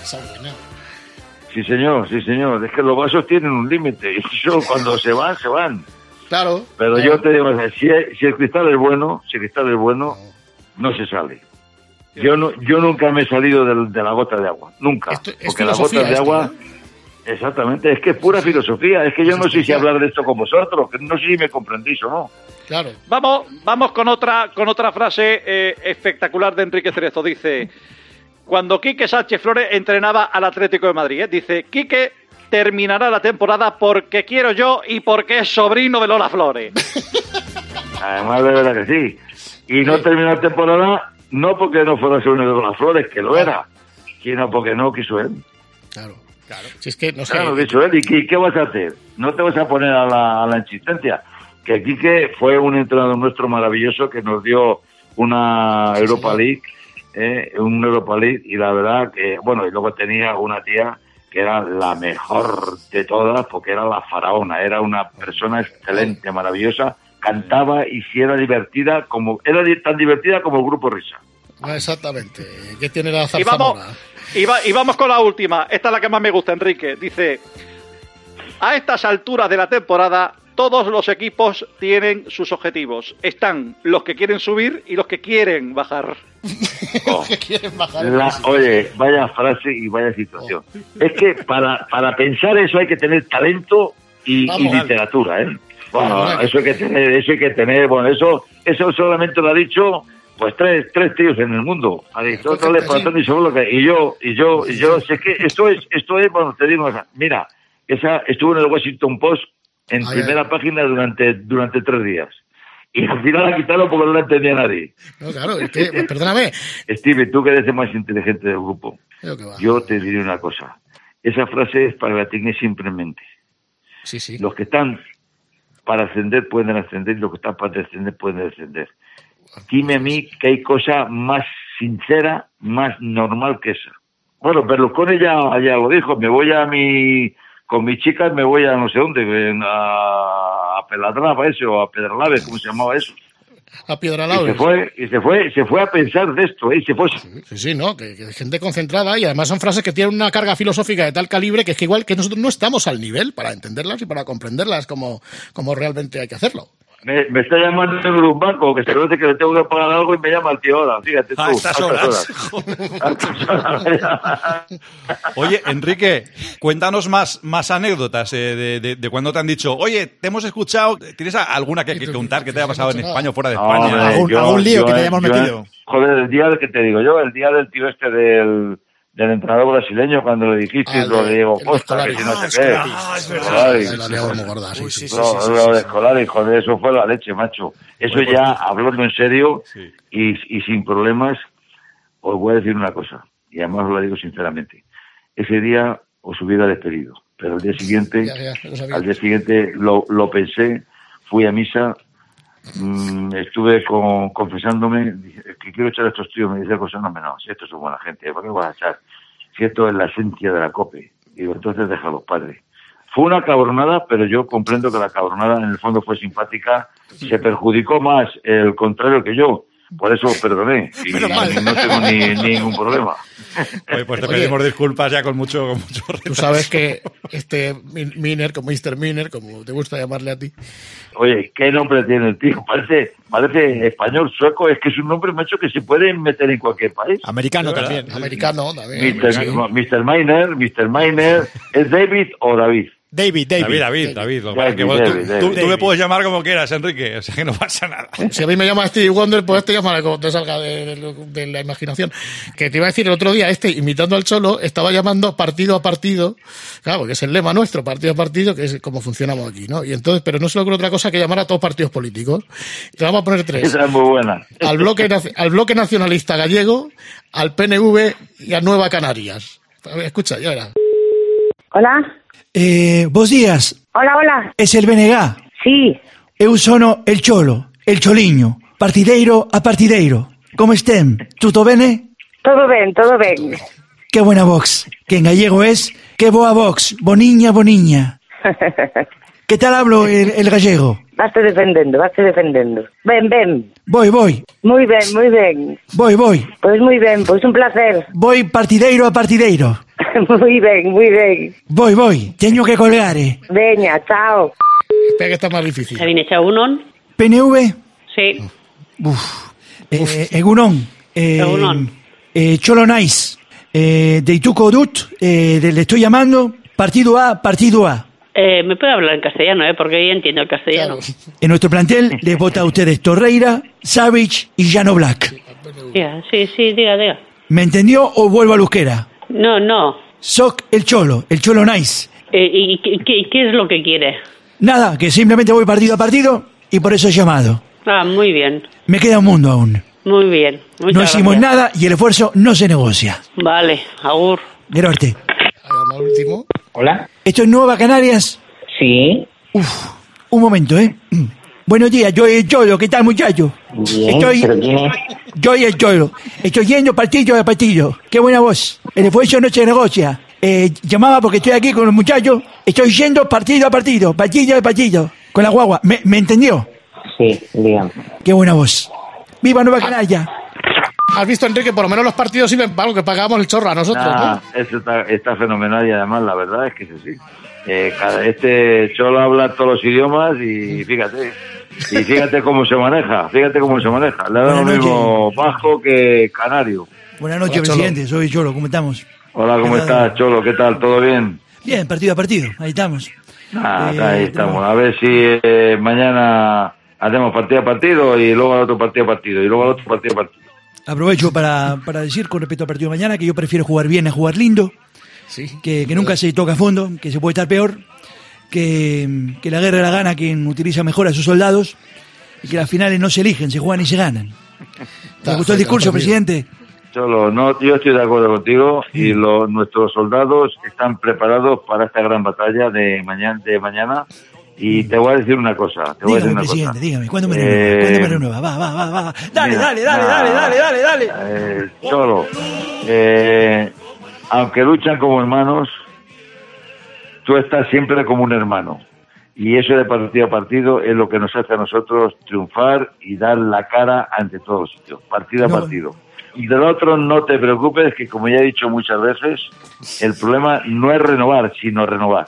[SPEAKER 4] Sí, señor, sí, señor. Es que los vasos tienen un límite. Y eso, cuando se van, se van.
[SPEAKER 3] Claro.
[SPEAKER 4] Pero
[SPEAKER 3] claro.
[SPEAKER 4] yo te digo, si, si el cristal es bueno, si el cristal es bueno, no se sale. Yo no, yo nunca me he salido de, de la gota de agua. Nunca.
[SPEAKER 3] Esto, es
[SPEAKER 4] porque la gota de
[SPEAKER 3] esto,
[SPEAKER 4] agua...
[SPEAKER 3] ¿no?
[SPEAKER 4] Exactamente. Es que es pura filosofía. Es que yo no sé si hablar de esto con vosotros. Que no sé si me comprendéis o no.
[SPEAKER 3] Claro. Claro.
[SPEAKER 10] Vamos, vamos con otra, con otra frase eh, espectacular de Enrique Cerezo. Dice, cuando Quique Sánchez Flores entrenaba al Atlético de Madrid, ¿eh? dice, Quique terminará la temporada porque quiero yo y porque es sobrino de Lola Flores.
[SPEAKER 4] Además, de verdad que sí. Y no terminó la temporada no porque no fuera sobrino de Lola Flores, que lo era, sino porque no quiso él.
[SPEAKER 3] Claro, claro. Si es que no sé.
[SPEAKER 4] Claro, quiso él. ¿Y qué, qué vas a hacer? No te vas a poner a la, a la insistencia. Que Quique fue un entrenador nuestro maravilloso que nos dio una Europa League, eh, un Europa League, y la verdad que, bueno, y luego tenía una tía que era la mejor de todas, porque era la faraona, era una persona excelente, maravillosa, cantaba y si era divertida, como era tan divertida como el Grupo Risa.
[SPEAKER 3] Exactamente. ¿Qué tiene la
[SPEAKER 10] y vamos,
[SPEAKER 3] zarzamora?
[SPEAKER 10] y, va, y vamos con la última. Esta es la que más me gusta, Enrique. Dice, a estas alturas de la temporada, todos los equipos tienen sus objetivos. Están los que quieren subir y los que quieren bajar.
[SPEAKER 4] Oh, la, oye, vaya frase y vaya situación. Oh. Es que para, para pensar eso hay que tener talento y, Vamos, y literatura, ¿eh? Bueno, vale. eso hay que tener, eso hay que tener, bueno, eso, eso solamente lo ha dicho pues tres, tres tíos en el mundo. Aristóteles, Platón y Sócrates, y yo, y yo, y yo, sé que esto es, esto es, bueno, te digo, mira, esa estuvo en el Washington Post en ay, primera ay. página durante, durante tres días. Y al final la quitaron porque no la entendía nadie.
[SPEAKER 3] No, claro, es que, pues, perdóname.
[SPEAKER 4] Steve, tú que eres el más inteligente del grupo, yo te diré una cosa. Esa frase es para que la tengas siempre en mente.
[SPEAKER 3] Sí, sí.
[SPEAKER 4] Los que están para ascender pueden ascender y los que están para descender pueden descender. Dime a mí que hay cosa más sincera, más normal que esa. Bueno, Berlusconi ya, ya lo dijo, me voy a mi... Con mis chicas me voy a no sé dónde, a, a Peladraba ese, o a Pedralave, ¿cómo se llamaba eso?
[SPEAKER 3] A Piedralave.
[SPEAKER 4] Y se fue, y se fue, se fue a pensar de esto, ¿eh? Y se fue.
[SPEAKER 3] Sí, sí, no, que, que gente concentrada y además son frases que tienen una carga filosófica de tal calibre que es que igual que nosotros no estamos al nivel para entenderlas y para comprenderlas como, como realmente hay que hacerlo.
[SPEAKER 4] Me, me está llamando en un banco, que se ve que le tengo que pagar algo y me llama el tío ahora, fíjate tú.
[SPEAKER 6] A estas horas. Oye, Enrique, cuéntanos más, más anécdotas eh, de, de, de cuando te han dicho, oye, te hemos escuchado, ¿tienes alguna que, que contar que te haya pasado en España o fuera de España?
[SPEAKER 4] No,
[SPEAKER 6] ¿Algún,
[SPEAKER 4] yo,
[SPEAKER 6] algún lío
[SPEAKER 4] yo,
[SPEAKER 6] que te hayamos
[SPEAKER 4] yo,
[SPEAKER 6] metido?
[SPEAKER 4] Joder, el día del que te digo yo, el día del tío este del... del entrenador brasileño cuando le dijiste ah, lo de Diego Costa, que si no
[SPEAKER 3] ah,
[SPEAKER 4] sé qué.
[SPEAKER 3] Ah, es verdad. Sí, la liamos muy gorda, sí, sí, sí,
[SPEAKER 4] no,
[SPEAKER 3] sí, sí,
[SPEAKER 4] lo
[SPEAKER 3] sí,
[SPEAKER 4] de
[SPEAKER 3] sí.
[SPEAKER 4] Escolari, joder, eso fue la leche, macho. Eso
[SPEAKER 6] pues,
[SPEAKER 4] ya,
[SPEAKER 6] pues,
[SPEAKER 4] hablando en serio
[SPEAKER 6] sí.
[SPEAKER 4] y, y sin problemas, os voy a decir una cosa, y además os lo digo sinceramente. Ese día os hubiera despedido, pero al día siguiente,
[SPEAKER 3] ya, ya,
[SPEAKER 4] al día siguiente lo, lo pensé, fui a misa, Mm, estuve con, confesándome dije, que quiero echar a estos tíos. Me dice José, no, no, si estos son buena gente, ¿por qué vas a echar? Si esto es la esencia de la COPE. Y digo, entonces déjalos, padre. Fue una cabronada, pero yo comprendo que la cabronada en el fondo fue simpática. Se perjudicó más el contrario que yo. Por eso perdoné. Y no, no tengo ni, ni ningún problema.
[SPEAKER 6] Oye, pues te pedimos Oye, disculpas ya con mucho, con mucho retraso.
[SPEAKER 3] Tú sabes que este Miner, como mister Miner, como te gusta llamarle a ti.
[SPEAKER 4] Oye, ¿qué nombre tiene el tío? Parece, parece español, sueco. Es que es un nombre, macho, que se puede meter en cualquier país.
[SPEAKER 3] Americano también. Americano también.
[SPEAKER 4] mister Miner, mister Miner. ¿Es David o David?
[SPEAKER 6] David, David. David, David. David, David, David, que vos, David, tú, David, tú, David. Tú me puedes llamar como quieras, Enrique, o sea que no pasa nada.
[SPEAKER 3] Si a mí me llama Stevie Wonder, pues este llámale como te salga de, de, de la imaginación. Que te iba a decir el otro día, este, imitando al Cholo, estaba llamando partido a partido, claro, porque es el lema nuestro, partido a partido, que es como funcionamos aquí, ¿no? Y entonces, pero no se le ocurre otra cosa que llamar a todos partidos políticos. Te vamos a poner tres.
[SPEAKER 4] Esa es muy buena.
[SPEAKER 3] Al bloque, al bloque nacionalista gallego, al P N V y a Nueva Canarias. A ver, escucha, ya verás.
[SPEAKER 13] Hola.
[SPEAKER 14] Eh, buenos días.
[SPEAKER 13] Hola, hola.
[SPEAKER 14] Es el B N G?
[SPEAKER 13] Sí.
[SPEAKER 14] Eu sono el Cholo, el Choliño, partideiro a partideiro. Como estén? Tutto bene?
[SPEAKER 13] Todo ben, todo ben.
[SPEAKER 14] Qué buena vox, que en gallego es qué boa vox, boniña, boniña. ¿Qué tal hablo el, el gallego?
[SPEAKER 13] Vaste defendendo, vaste defendendo. Ben, ben.
[SPEAKER 14] Voy, voy.
[SPEAKER 13] Muy ben, muy ben.
[SPEAKER 14] Voy, voy.
[SPEAKER 13] Pois moi ben, pois un placer.
[SPEAKER 14] Voy partideiro a partideiro.
[SPEAKER 13] Muy ben, muy ben.
[SPEAKER 14] Voy, voy. Teño que colgar, eh.
[SPEAKER 13] Veña, chao.
[SPEAKER 3] Espera que está más difícil.
[SPEAKER 15] Se viene unon.
[SPEAKER 14] P N V?
[SPEAKER 15] Sí.
[SPEAKER 14] Uf. Eh, Egunon. Eh,
[SPEAKER 15] Egunon.
[SPEAKER 14] Eh, Cholo Nice. Eh, Deituko Dut. Eh, le estoy llamando. Partido A, partido A.
[SPEAKER 15] Eh, me puede hablar en castellano, ¿eh? Porque yo entiendo el castellano.
[SPEAKER 14] En nuestro plantel les vota a ustedes Torreira, Savic y Llano Black.
[SPEAKER 15] Ya, sí, sí, diga, diga.
[SPEAKER 14] ¿Me entendió o vuelvo al euskera?
[SPEAKER 15] No, no.
[SPEAKER 14] Soc el Cholo, el Cholo Nice.
[SPEAKER 15] Eh, ¿Y qué, qué, qué es lo que quiere?
[SPEAKER 14] Nada, que simplemente voy partido a partido y por eso he llamado.
[SPEAKER 15] Ah, muy bien.
[SPEAKER 14] Me queda un mundo aún.
[SPEAKER 15] Muy bien. Muchas
[SPEAKER 14] No hicimos
[SPEAKER 15] gracias.
[SPEAKER 14] nada y el esfuerzo no se negocia.
[SPEAKER 15] Vale, agur.
[SPEAKER 14] Gerarte.
[SPEAKER 3] último.
[SPEAKER 16] Hola.
[SPEAKER 14] ¿Esto es Nueva Canarias?
[SPEAKER 16] Sí.
[SPEAKER 14] Uf, un momento, ¿eh? Buenos días, yo soy el Cholo, ¿qué tal, muchacho?
[SPEAKER 16] Bien,
[SPEAKER 14] Estoy...
[SPEAKER 16] ¿pero quién es?
[SPEAKER 14] Yo soy el Cholo. Estoy yendo partido a partido. Qué buena voz. El esfuerzo no se negocia. Eh, llamaba porque estoy aquí con los muchachos. Estoy yendo partido a partido, partido a partido. Con la guagua. ¿Me, me entendió?
[SPEAKER 16] Sí, dígame.
[SPEAKER 14] Qué buena voz. ¡Viva Nueva Canarias!
[SPEAKER 3] ¿Has visto, Enrique? Por lo menos los partidos sirven para lo que pagamos el chorro a nosotros,
[SPEAKER 4] Nah,
[SPEAKER 3] ¿no?
[SPEAKER 4] Eso está, está fenomenal y además la verdad es que es así. Eh, cada, este Cholo habla todos los idiomas y fíjate, y fíjate cómo se maneja, fíjate cómo se maneja. Le da lo mismo bajo que canario.
[SPEAKER 14] Buenas noches,
[SPEAKER 4] Hola, Cholo.
[SPEAKER 14] presidente. Soy Cholo, ¿cómo estamos?
[SPEAKER 4] Hola, ¿cómo
[SPEAKER 14] Hola.
[SPEAKER 4] estás, Cholo? ¿Qué tal? ¿Todo bien?
[SPEAKER 14] Bien, partido a partido. Ahí estamos.
[SPEAKER 4] Ah,
[SPEAKER 14] Eh,
[SPEAKER 4] ahí estamos. A ver si eh, mañana hacemos partido a partido y luego al otro partido a partido y luego al otro partido a partido.
[SPEAKER 14] Aprovecho para, para decir con respecto al partido de mañana que yo prefiero jugar bien a jugar lindo.
[SPEAKER 3] Sí.
[SPEAKER 14] Que, que nunca se toca a fondo, que se puede estar peor. Que, que la guerra la gana quien utiliza mejor a sus soldados. Y que las finales no se eligen, se juegan y se ganan. ¿Te gustó el discurso, presidente?
[SPEAKER 4] Cholo, no, yo estoy de acuerdo contigo y lo- nuestros soldados están preparados para esta gran batalla de mañana. De mañana y te voy a decir una cosa. Te voy a decir
[SPEAKER 14] Dígame,
[SPEAKER 4] una
[SPEAKER 14] presidente,
[SPEAKER 4] cosa.
[SPEAKER 14] dígame, ¿cuándo me
[SPEAKER 4] Eh,
[SPEAKER 14] renueva? ¿Cuándo me renueva? Va, va, va, va. Dale,
[SPEAKER 4] Mira,
[SPEAKER 14] dale, dale,
[SPEAKER 4] nah,
[SPEAKER 14] dale, dale, dale, dale.
[SPEAKER 4] Eh, Cholo, eh, aunque luchan como hermanos, tú estás siempre como un hermano. Y eso de partido a partido es lo que nos hace a nosotros triunfar y dar la cara ante todos los sitios, partido a
[SPEAKER 14] No.
[SPEAKER 4] partido. Y del otro no te preocupes, que como ya he dicho muchas veces, el problema no es renovar, sino renovar.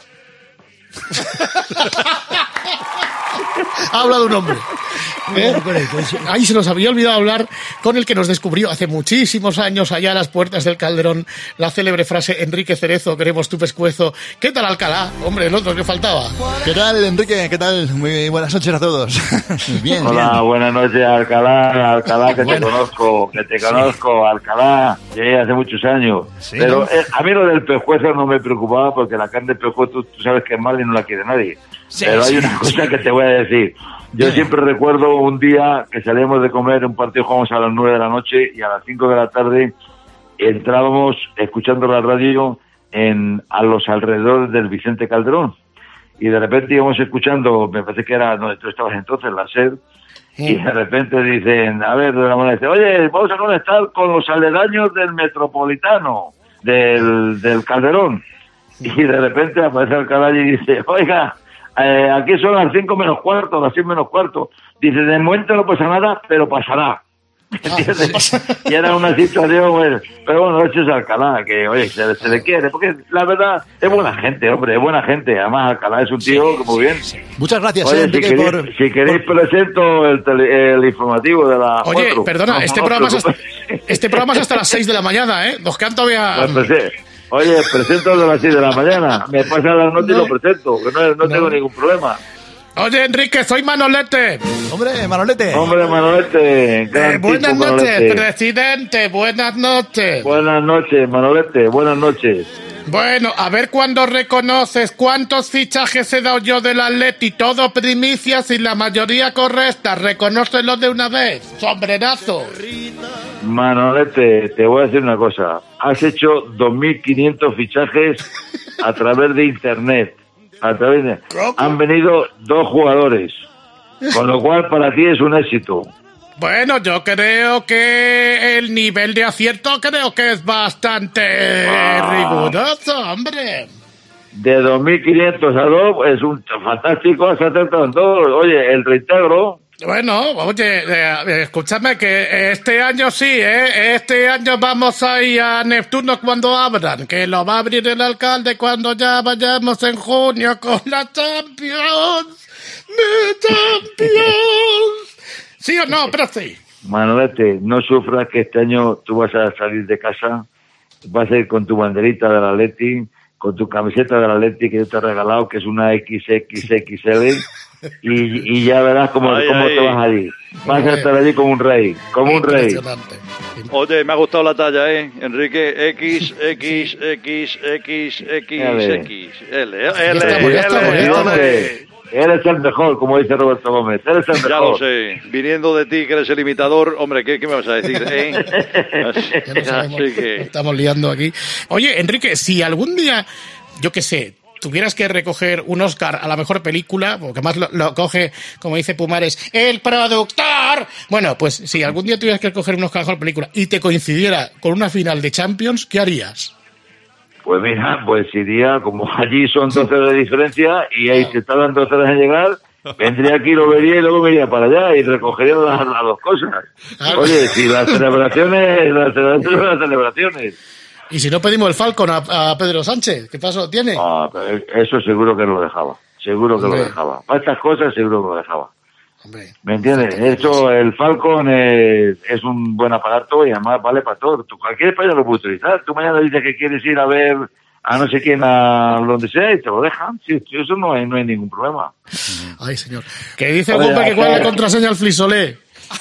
[SPEAKER 3] Habla de un hombre. ¿Eh? Ahí se nos había olvidado hablar con el que nos descubrió hace muchísimos años, allá a las puertas del Calderón, la célebre frase: Enrique Cerezo, queremos tu pescuezo. ¿Qué tal, Alcalá? Hombre, el otro que faltaba.
[SPEAKER 2] ¿Qué tal, Enrique? ¿Qué tal? Muy buenas noches a todos. Bien,
[SPEAKER 4] Hola,
[SPEAKER 2] bien.
[SPEAKER 4] buenas noches, Alcalá, Alcalá, que te conozco, que te conozco, Alcalá, sí, hace muchos años.
[SPEAKER 2] Sí,
[SPEAKER 4] Pero
[SPEAKER 2] ¿no?
[SPEAKER 4] eh, a mí lo del pescuezo no me preocupaba porque la carne de pescuezo tú, tú sabes que es mala y no la quiere nadie.
[SPEAKER 2] Sí,
[SPEAKER 4] Pero hay
[SPEAKER 2] sí,
[SPEAKER 4] una cosa
[SPEAKER 2] sí.
[SPEAKER 4] que te voy a decir. Yo siempre recuerdo un día que salíamos de comer, un partido jugamos a las nueve de la noche y a las cinco de la tarde entrábamos escuchando la radio en a los alrededores del Vicente Calderón. Y de repente íbamos escuchando, me parece que era donde tú estabas entonces, la SER, y de repente dicen, a ver, de la manera, dice, oye, vamos a conectar con los aledaños del Metropolitano, del, del Calderón. Y de repente aparece Alcalá y dice, oiga, eh, aquí son las cinco menos cuarto, las seis menos cuarto. Dice, de momento no pasa nada, pero pasará. ¿Entiendes? Y era una situación, bueno, pero bueno, eso es Alcalá, que oye, se, se le quiere, porque la verdad es buena gente, hombre, es buena gente. Además, Alcalá es un tío que muy bien.
[SPEAKER 2] Muchas gracias,
[SPEAKER 4] Oye,
[SPEAKER 2] eh,
[SPEAKER 4] si
[SPEAKER 2] Enrique,
[SPEAKER 4] queréis,
[SPEAKER 2] por...
[SPEAKER 4] si queréis presento el, tele- el informativo de la
[SPEAKER 3] Oye,
[SPEAKER 4] cuatro.
[SPEAKER 3] perdona,
[SPEAKER 4] No,
[SPEAKER 3] este,
[SPEAKER 4] no os
[SPEAKER 3] programa es hasta,
[SPEAKER 4] preocupéis.
[SPEAKER 3] este programa es hasta las seis de la mañana, ¿eh? Nos quedan todavía...
[SPEAKER 4] Pues prese- Oye, presento el de las seis de la mañana. Me pasa la noche y lo presento, que no, no tengo ningún problema.
[SPEAKER 3] Oye, Enrique, soy Manolete.
[SPEAKER 2] Hombre, Manolete.
[SPEAKER 4] Hombre, Manolete. gran
[SPEAKER 3] Eh, buenas
[SPEAKER 4] tipo,
[SPEAKER 3] noches,
[SPEAKER 4] Manolete.
[SPEAKER 3] presidente. Buenas noches.
[SPEAKER 4] Buenas noches, Manolete. Buenas noches.
[SPEAKER 3] Bueno, a ver cuándo reconoces cuántos fichajes he dado yo del Atleti, todo primicias y la mayoría correcta. Reconócelo de una vez, sombrerazo.
[SPEAKER 4] Manolete, te voy a decir una cosa. Has hecho dos mil quinientos fichajes a través de Internet. A través de... Han venido dos jugadores, con lo cual para ti es un éxito.
[SPEAKER 3] Bueno, yo creo que el nivel de acierto creo que es bastante
[SPEAKER 4] Ah.
[SPEAKER 3] riguroso, hombre.
[SPEAKER 4] De dos mil quinientos a dos es un fantástico, has acertado en todo. Oye, el reintegro...
[SPEAKER 3] Bueno, oye, eh, escúchame que este año sí, ¿eh? Este año vamos a ir a Neptuno cuando abran, que lo va a abrir el alcalde cuando ya vayamos en junio con la Champions. ¡Mi Champions! ¿Sí o no? Pero sí.
[SPEAKER 4] Manolete, no sufras que este año tú vas a salir de casa, vas a ir con tu banderita del Atleti con tu camiseta de la Leti que yo te he regalado, que es una equis equis equis ele, y, y ya verás cómo,
[SPEAKER 7] Ay,
[SPEAKER 4] cómo
[SPEAKER 7] ay.
[SPEAKER 4] te vas allí. Vas a estar allí como un rey, como un rey.
[SPEAKER 7] Oye, me ha gustado la talla, ¿eh? Enrique, X, X, X, X, X,
[SPEAKER 4] L.
[SPEAKER 7] X, L, L,
[SPEAKER 4] estamos, ya estamos, ya
[SPEAKER 7] L,
[SPEAKER 4] estamos.
[SPEAKER 7] L.
[SPEAKER 4] Eres el mejor, como dice Roberto Gómez. Eres el mejor.
[SPEAKER 7] Ya lo sé. Viniendo de ti, que eres el imitador, hombre, ¿qué, qué me vas a decir? ¿Eh? Así, así que...
[SPEAKER 3] Estamos liando aquí. Oye, Enrique, si algún día, yo qué sé, tuvieras que recoger un Oscar a la mejor película, porque más lo, lo coge, como dice Pumares, el productor. Bueno, pues si algún día tuvieras que recoger un Oscar a la mejor película y te coincidiera con una final de Champions, ¿qué harías?
[SPEAKER 4] Pues mira, pues iría, como allí son doce horas de diferencia y ahí se tardan doce horas en llegar, vendría aquí, lo vería y luego me iría para allá y recogería las, las dos cosas. Oye, si las celebraciones, las celebraciones, las celebraciones.
[SPEAKER 3] Y si no pedimos el Falcon a, a Pedro Sánchez, ¿qué paso tiene?
[SPEAKER 4] Ah, pero eso seguro que lo dejaba, seguro que
[SPEAKER 3] Hombre.
[SPEAKER 4] lo dejaba. Para estas cosas seguro que lo dejaba.
[SPEAKER 3] Hombre.
[SPEAKER 4] ¿Me entiendes? Eso, el Falcon es, es un buen aparato y además vale para todo. Tú, cualquier español lo puede utilizar. Tú mañana dices que quieres ir a ver a no sé quién a donde sea y te lo dejan. Sí, sí, eso no hay, no hay ningún problema.
[SPEAKER 3] Ay, señor. Que dice el
[SPEAKER 4] Oye,
[SPEAKER 3] compa que cuál es la
[SPEAKER 4] acá-
[SPEAKER 3] contraseña al Flisolé.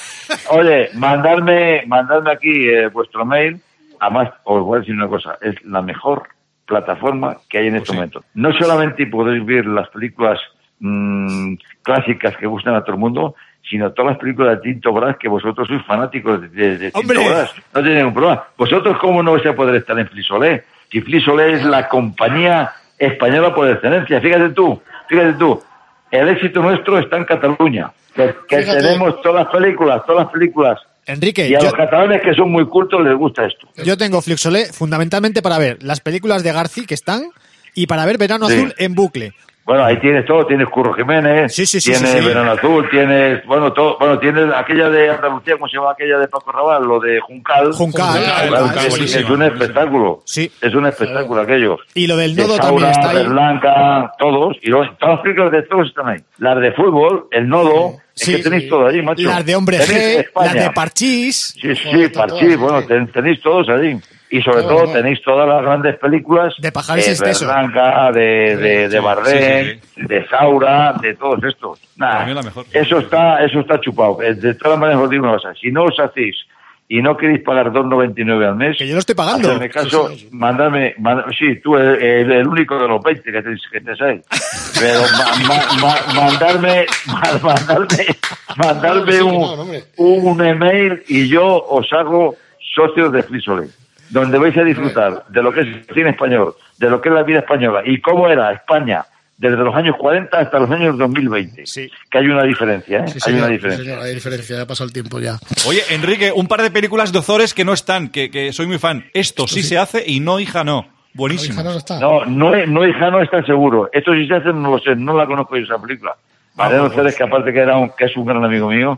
[SPEAKER 4] Oye, mandarme, mandarme aquí eh, vuestro mail. Además, os voy a decir una cosa, es la mejor plataforma que hay en este momento. No solamente podéis ver las películas mmm, clásicas que gustan a todo el mundo, sino todas las películas de Tinto Brass, que vosotros sois fanáticos de, de, de Tinto
[SPEAKER 14] ¡Hombre!
[SPEAKER 4] Brass. No tenéis ningún problema. Vosotros, ¿cómo no vais a poder estar en Flisolé? Si Flisolé es la compañía española por excelencia. Fíjate tú, fíjate tú, el éxito nuestro está en Cataluña. Que, que
[SPEAKER 17] Fíjate.
[SPEAKER 4] tenemos todas las películas, todas las películas.
[SPEAKER 17] Enrique,
[SPEAKER 4] Y a
[SPEAKER 17] yo,
[SPEAKER 4] los catalanes que son muy cultos les gusta esto.
[SPEAKER 17] yo tengo Flixolé fundamentalmente para ver las películas de Garci que están y para ver Verano
[SPEAKER 4] Sí.
[SPEAKER 17] Azul en bucle.
[SPEAKER 4] Bueno, ahí tienes todo, tienes Curro Jiménez,
[SPEAKER 17] Sí, sí, sí,
[SPEAKER 4] tienes
[SPEAKER 17] sí, sí.
[SPEAKER 4] Verano Azul, tienes, bueno, todo, bueno, tienes aquella de Andalucía, ¿cómo se llama aquella de Paco Rabanne? Lo de Juncal.
[SPEAKER 17] Juncal,
[SPEAKER 4] Claro,
[SPEAKER 17] Juncal,
[SPEAKER 4] es,
[SPEAKER 17] buenísimo,
[SPEAKER 4] es un espectáculo.
[SPEAKER 17] Sí.
[SPEAKER 4] Es un espectáculo aquello.
[SPEAKER 17] Y lo del
[SPEAKER 4] De
[SPEAKER 17] nodo
[SPEAKER 4] Saura,
[SPEAKER 17] también está ahí.
[SPEAKER 4] de Blanca, todos, y luego, todas las películas de todos están ahí. Las de fútbol, el nodo,
[SPEAKER 17] Sí.
[SPEAKER 4] es que tenéis todo allí, macho.
[SPEAKER 17] Las de Hombre
[SPEAKER 4] Tenéis
[SPEAKER 17] G,
[SPEAKER 4] España.
[SPEAKER 17] las de Parchís.
[SPEAKER 4] Sí, sí, Parchís, bueno, ten- tenéis todos allí. Y sobre
[SPEAKER 17] Bueno,
[SPEAKER 4] todo
[SPEAKER 17] bueno.
[SPEAKER 4] tenéis todas las grandes películas
[SPEAKER 17] De Pajares Exceso.
[SPEAKER 4] Blanca, de, de, de Bardem, de Saura, de todos estos. Nada,
[SPEAKER 6] Para mí la mejor.
[SPEAKER 4] eso está, eso está chupado. Eh, De todas maneras os digo una cosa, si no os hacéis y no queréis pagar dos noventa y nueve al mes,
[SPEAKER 17] Que yo lo estoy pagando.
[SPEAKER 4] hacerme caso, mandadme, mand- sí, tú eres el, el único de los veinte que te, que te sabes, pero ma- ma- ma- mandarme, ma- mandarme, mandarme un, un email y yo os hago socios de Flisolé, donde vais a disfrutar de lo que es el cine español, de lo que es la vida española y cómo era España desde los años cuarenta hasta los años dos mil veinte. Que hay una diferencia, ¿eh?
[SPEAKER 3] Sí,
[SPEAKER 4] hay
[SPEAKER 3] señor,
[SPEAKER 4] una
[SPEAKER 3] sí,
[SPEAKER 4] diferencia.
[SPEAKER 3] señor, hay diferencia, ya ha pasado el tiempo ya.
[SPEAKER 6] Oye, Enrique, un par de películas de Ozores que no están, que, que soy muy fan. Esto sí,
[SPEAKER 3] sí.
[SPEAKER 6] se hace y no, hija, no. Buenísimo.
[SPEAKER 4] No, no, no, hija, no está seguro. Esto sí se hace, no lo sé, no la conozco yo esa película. Mariano Ceres, que aparte que era un, que es un gran amigo mío,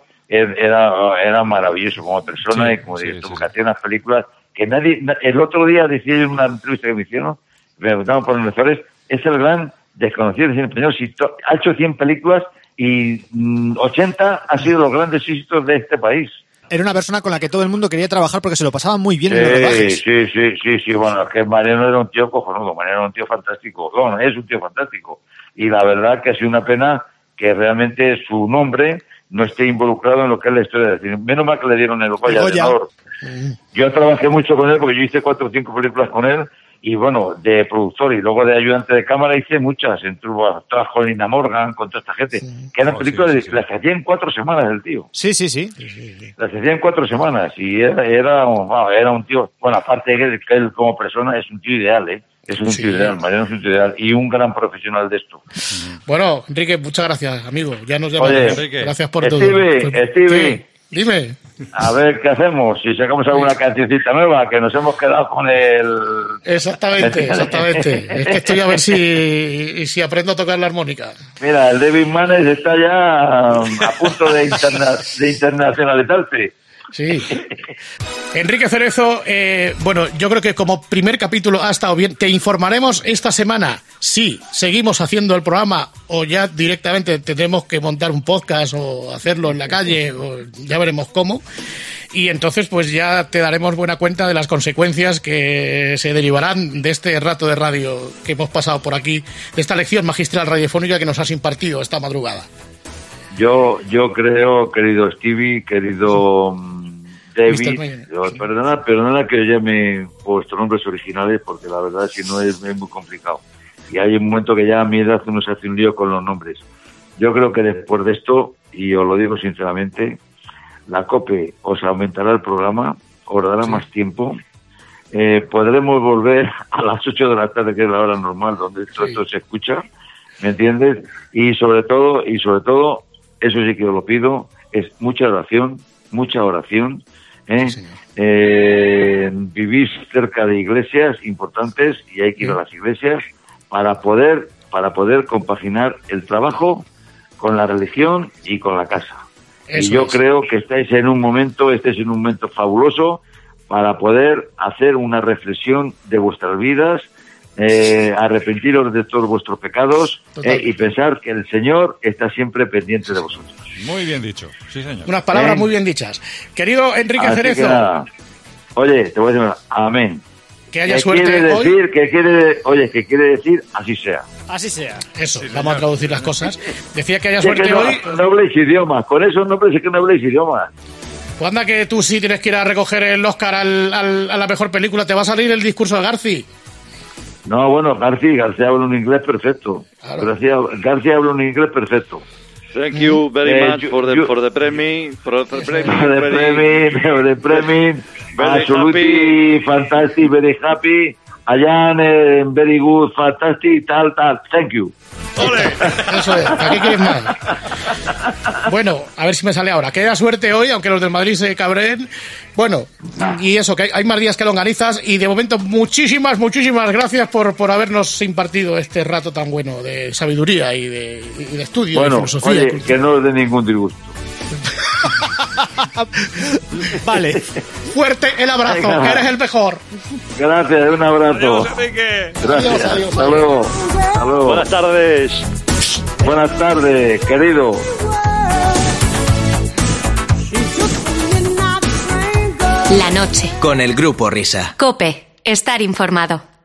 [SPEAKER 4] era, era maravilloso como persona
[SPEAKER 6] Sí,
[SPEAKER 4] y como
[SPEAKER 6] sí,
[SPEAKER 4] director,
[SPEAKER 6] sí,
[SPEAKER 4] porque hacía unas películas que nadie, na- el otro día decía yo en una entrevista que me hicieron, me preguntaban por los Ceres, es el gran desconocido del cine español, si to- ha hecho cien películas y mm, ochenta han sido los grandes éxitos de este país.
[SPEAKER 17] Era una persona con la que todo el mundo quería trabajar porque se lo pasaba muy bien en los
[SPEAKER 4] Sí,
[SPEAKER 17] rodajes.
[SPEAKER 4] sí, sí, sí, sí, bueno, es que Mariano era un tío cojonudo, Mariano era un tío fantástico, bueno, es un tío fantástico, y la verdad que ha sido una pena que realmente su nombre no esté involucrado en lo que es la historia del cine. Menos mal que le dieron el Goya de
[SPEAKER 17] Goya.
[SPEAKER 4] honor. Yo trabajé mucho con él porque yo hice cuatro o cinco películas con él, y bueno, de productor y luego de ayudante de cámara hice muchas, entre todas con Nina Morgan, con toda esta gente, que eran
[SPEAKER 17] Oh,
[SPEAKER 4] películas
[SPEAKER 17] sí,
[SPEAKER 4] de-
[SPEAKER 17] sí.
[SPEAKER 4] las hacía en cuatro semanas el tío.
[SPEAKER 17] Sí, sí, sí.
[SPEAKER 4] Las hacía en cuatro semanas y era, era, un- wow, era un tío, bueno, aparte de que él como persona es un tío ideal, ¿eh? Es un
[SPEAKER 3] Sí.
[SPEAKER 4] tío ideal, Mariano es un tío ideal y un gran profesional de esto.
[SPEAKER 3] Bueno, Enrique, muchas gracias, amigo. Ya nos llamas.
[SPEAKER 4] Oye,
[SPEAKER 3] Enrique. Gracias por todo.
[SPEAKER 4] Stevie,
[SPEAKER 3] Pues,
[SPEAKER 4] Stevie.
[SPEAKER 3] ¿qué? Dime.
[SPEAKER 4] A ver qué hacemos, si sacamos alguna cancioncita nueva, que nos hemos quedado con el...
[SPEAKER 3] Exactamente, exactamente. Es que estoy a ver si, si aprendo a tocar la armónica.
[SPEAKER 4] Mira, el David Manes está ya um, a punto de, interna de internacionalizarse.
[SPEAKER 3] Sí. Enrique Cerezo, eh, bueno, yo creo que como primer capítulo ha estado bien. Te informaremos esta semana si seguimos haciendo el programa o ya directamente tendremos que montar un podcast o hacerlo en la calle, o ya veremos cómo. y entonces pues ya te daremos buena cuenta de las consecuencias que se derivarán de este rato de radio que hemos pasado por aquí, de esta lección magistral radiofónica que nos has impartido esta madrugada.
[SPEAKER 4] Yo, yo creo, querido Stevie, querido um, David, yo, perdona, perdona que llame vuestros nombres originales, porque la verdad si no es, es muy complicado. Y hay un momento que ya a mi edad uno se hace un lío con los nombres. Yo creo que después de esto, y os lo digo sinceramente, la COPE os aumentará el programa, os dará sí. más tiempo, eh, podremos volver a las ocho de la tarde, que es la hora normal, donde esto, sí. esto se escucha, ¿me entiendes? Y sobre todo, y sobre todo, eso sí que os lo pido, es mucha oración, mucha oración, ¿eh? Sí, eh, vivís cerca de iglesias importantes y hay que ir sí. a las iglesias para poder, para poder compaginar el trabajo con la religión y con la casa. Eso y yo es. creo que estáis en un momento, estáis en un momento fabuloso para poder hacer una reflexión de vuestras vidas, eh, arrepentiros de todos vuestros pecados eh, y pensar que el Señor está siempre pendiente de vosotros.
[SPEAKER 6] Muy bien dicho, sí señor.
[SPEAKER 3] Unas palabras
[SPEAKER 4] ¿Eh?
[SPEAKER 3] muy bien dichas. Querido Enrique
[SPEAKER 4] Así
[SPEAKER 3] Cerezo.
[SPEAKER 4] Que nada, oye, te voy a decir, amén.
[SPEAKER 3] Que haya
[SPEAKER 4] ¿Qué
[SPEAKER 3] suerte
[SPEAKER 4] quiere
[SPEAKER 3] hoy?
[SPEAKER 4] decir, que quiere, oye, que quiere decir así sea.
[SPEAKER 17] Así sea.
[SPEAKER 3] Eso,
[SPEAKER 6] sí,
[SPEAKER 3] vamos a traducir las cosas. Decía que haya
[SPEAKER 4] Sí,
[SPEAKER 3] suerte
[SPEAKER 4] que no,
[SPEAKER 3] hoy.
[SPEAKER 4] no habléis idiomas, con esos nombres es que no habléis idiomas.
[SPEAKER 3] Pues anda que tú sí tienes que ir a recoger el Oscar al, al, a la mejor película. Te va a salir el discurso de Garci.
[SPEAKER 4] No, bueno, García, García habla un inglés perfecto. Claro. García, García habla un inglés perfecto.
[SPEAKER 7] Thank you very
[SPEAKER 4] Eh,
[SPEAKER 7] much
[SPEAKER 4] you-
[SPEAKER 7] for the
[SPEAKER 4] you-
[SPEAKER 7] for the premium for the premium.
[SPEAKER 4] The
[SPEAKER 7] very-
[SPEAKER 4] premium, the premium,
[SPEAKER 7] Very
[SPEAKER 4] absolutely fantastic, very happy. I am eh, very good, fantastic, tal, tal. Thank you.
[SPEAKER 3] Eso es, ¿para qué quieres más? Bueno, a ver si me sale ahora. Que haya suerte hoy, aunque los del Madrid se cabren. Bueno, y eso, que hay, hay más días que longanizas. Y de momento, muchísimas, muchísimas gracias por, por habernos impartido este rato tan bueno de sabiduría y de, y de estudio, de
[SPEAKER 4] Bueno,
[SPEAKER 3] filosofía. y
[SPEAKER 4] oye,
[SPEAKER 3] cultura.
[SPEAKER 4] que no os dé ningún disgusto.
[SPEAKER 3] Vale, fuerte el abrazo,
[SPEAKER 4] Venga.
[SPEAKER 3] que eres el mejor.
[SPEAKER 4] Gracias, un abrazo.
[SPEAKER 6] Adiós, Enrique.
[SPEAKER 4] Gracias.
[SPEAKER 3] Adiós, adiós,
[SPEAKER 4] Hasta
[SPEAKER 3] adiós.
[SPEAKER 4] luego. Hasta luego.
[SPEAKER 7] Buenas tardes.
[SPEAKER 4] Buenas tardes, querido.
[SPEAKER 1] La noche.
[SPEAKER 18] Con el Grupo Risa.
[SPEAKER 1] COPE. Estar informado.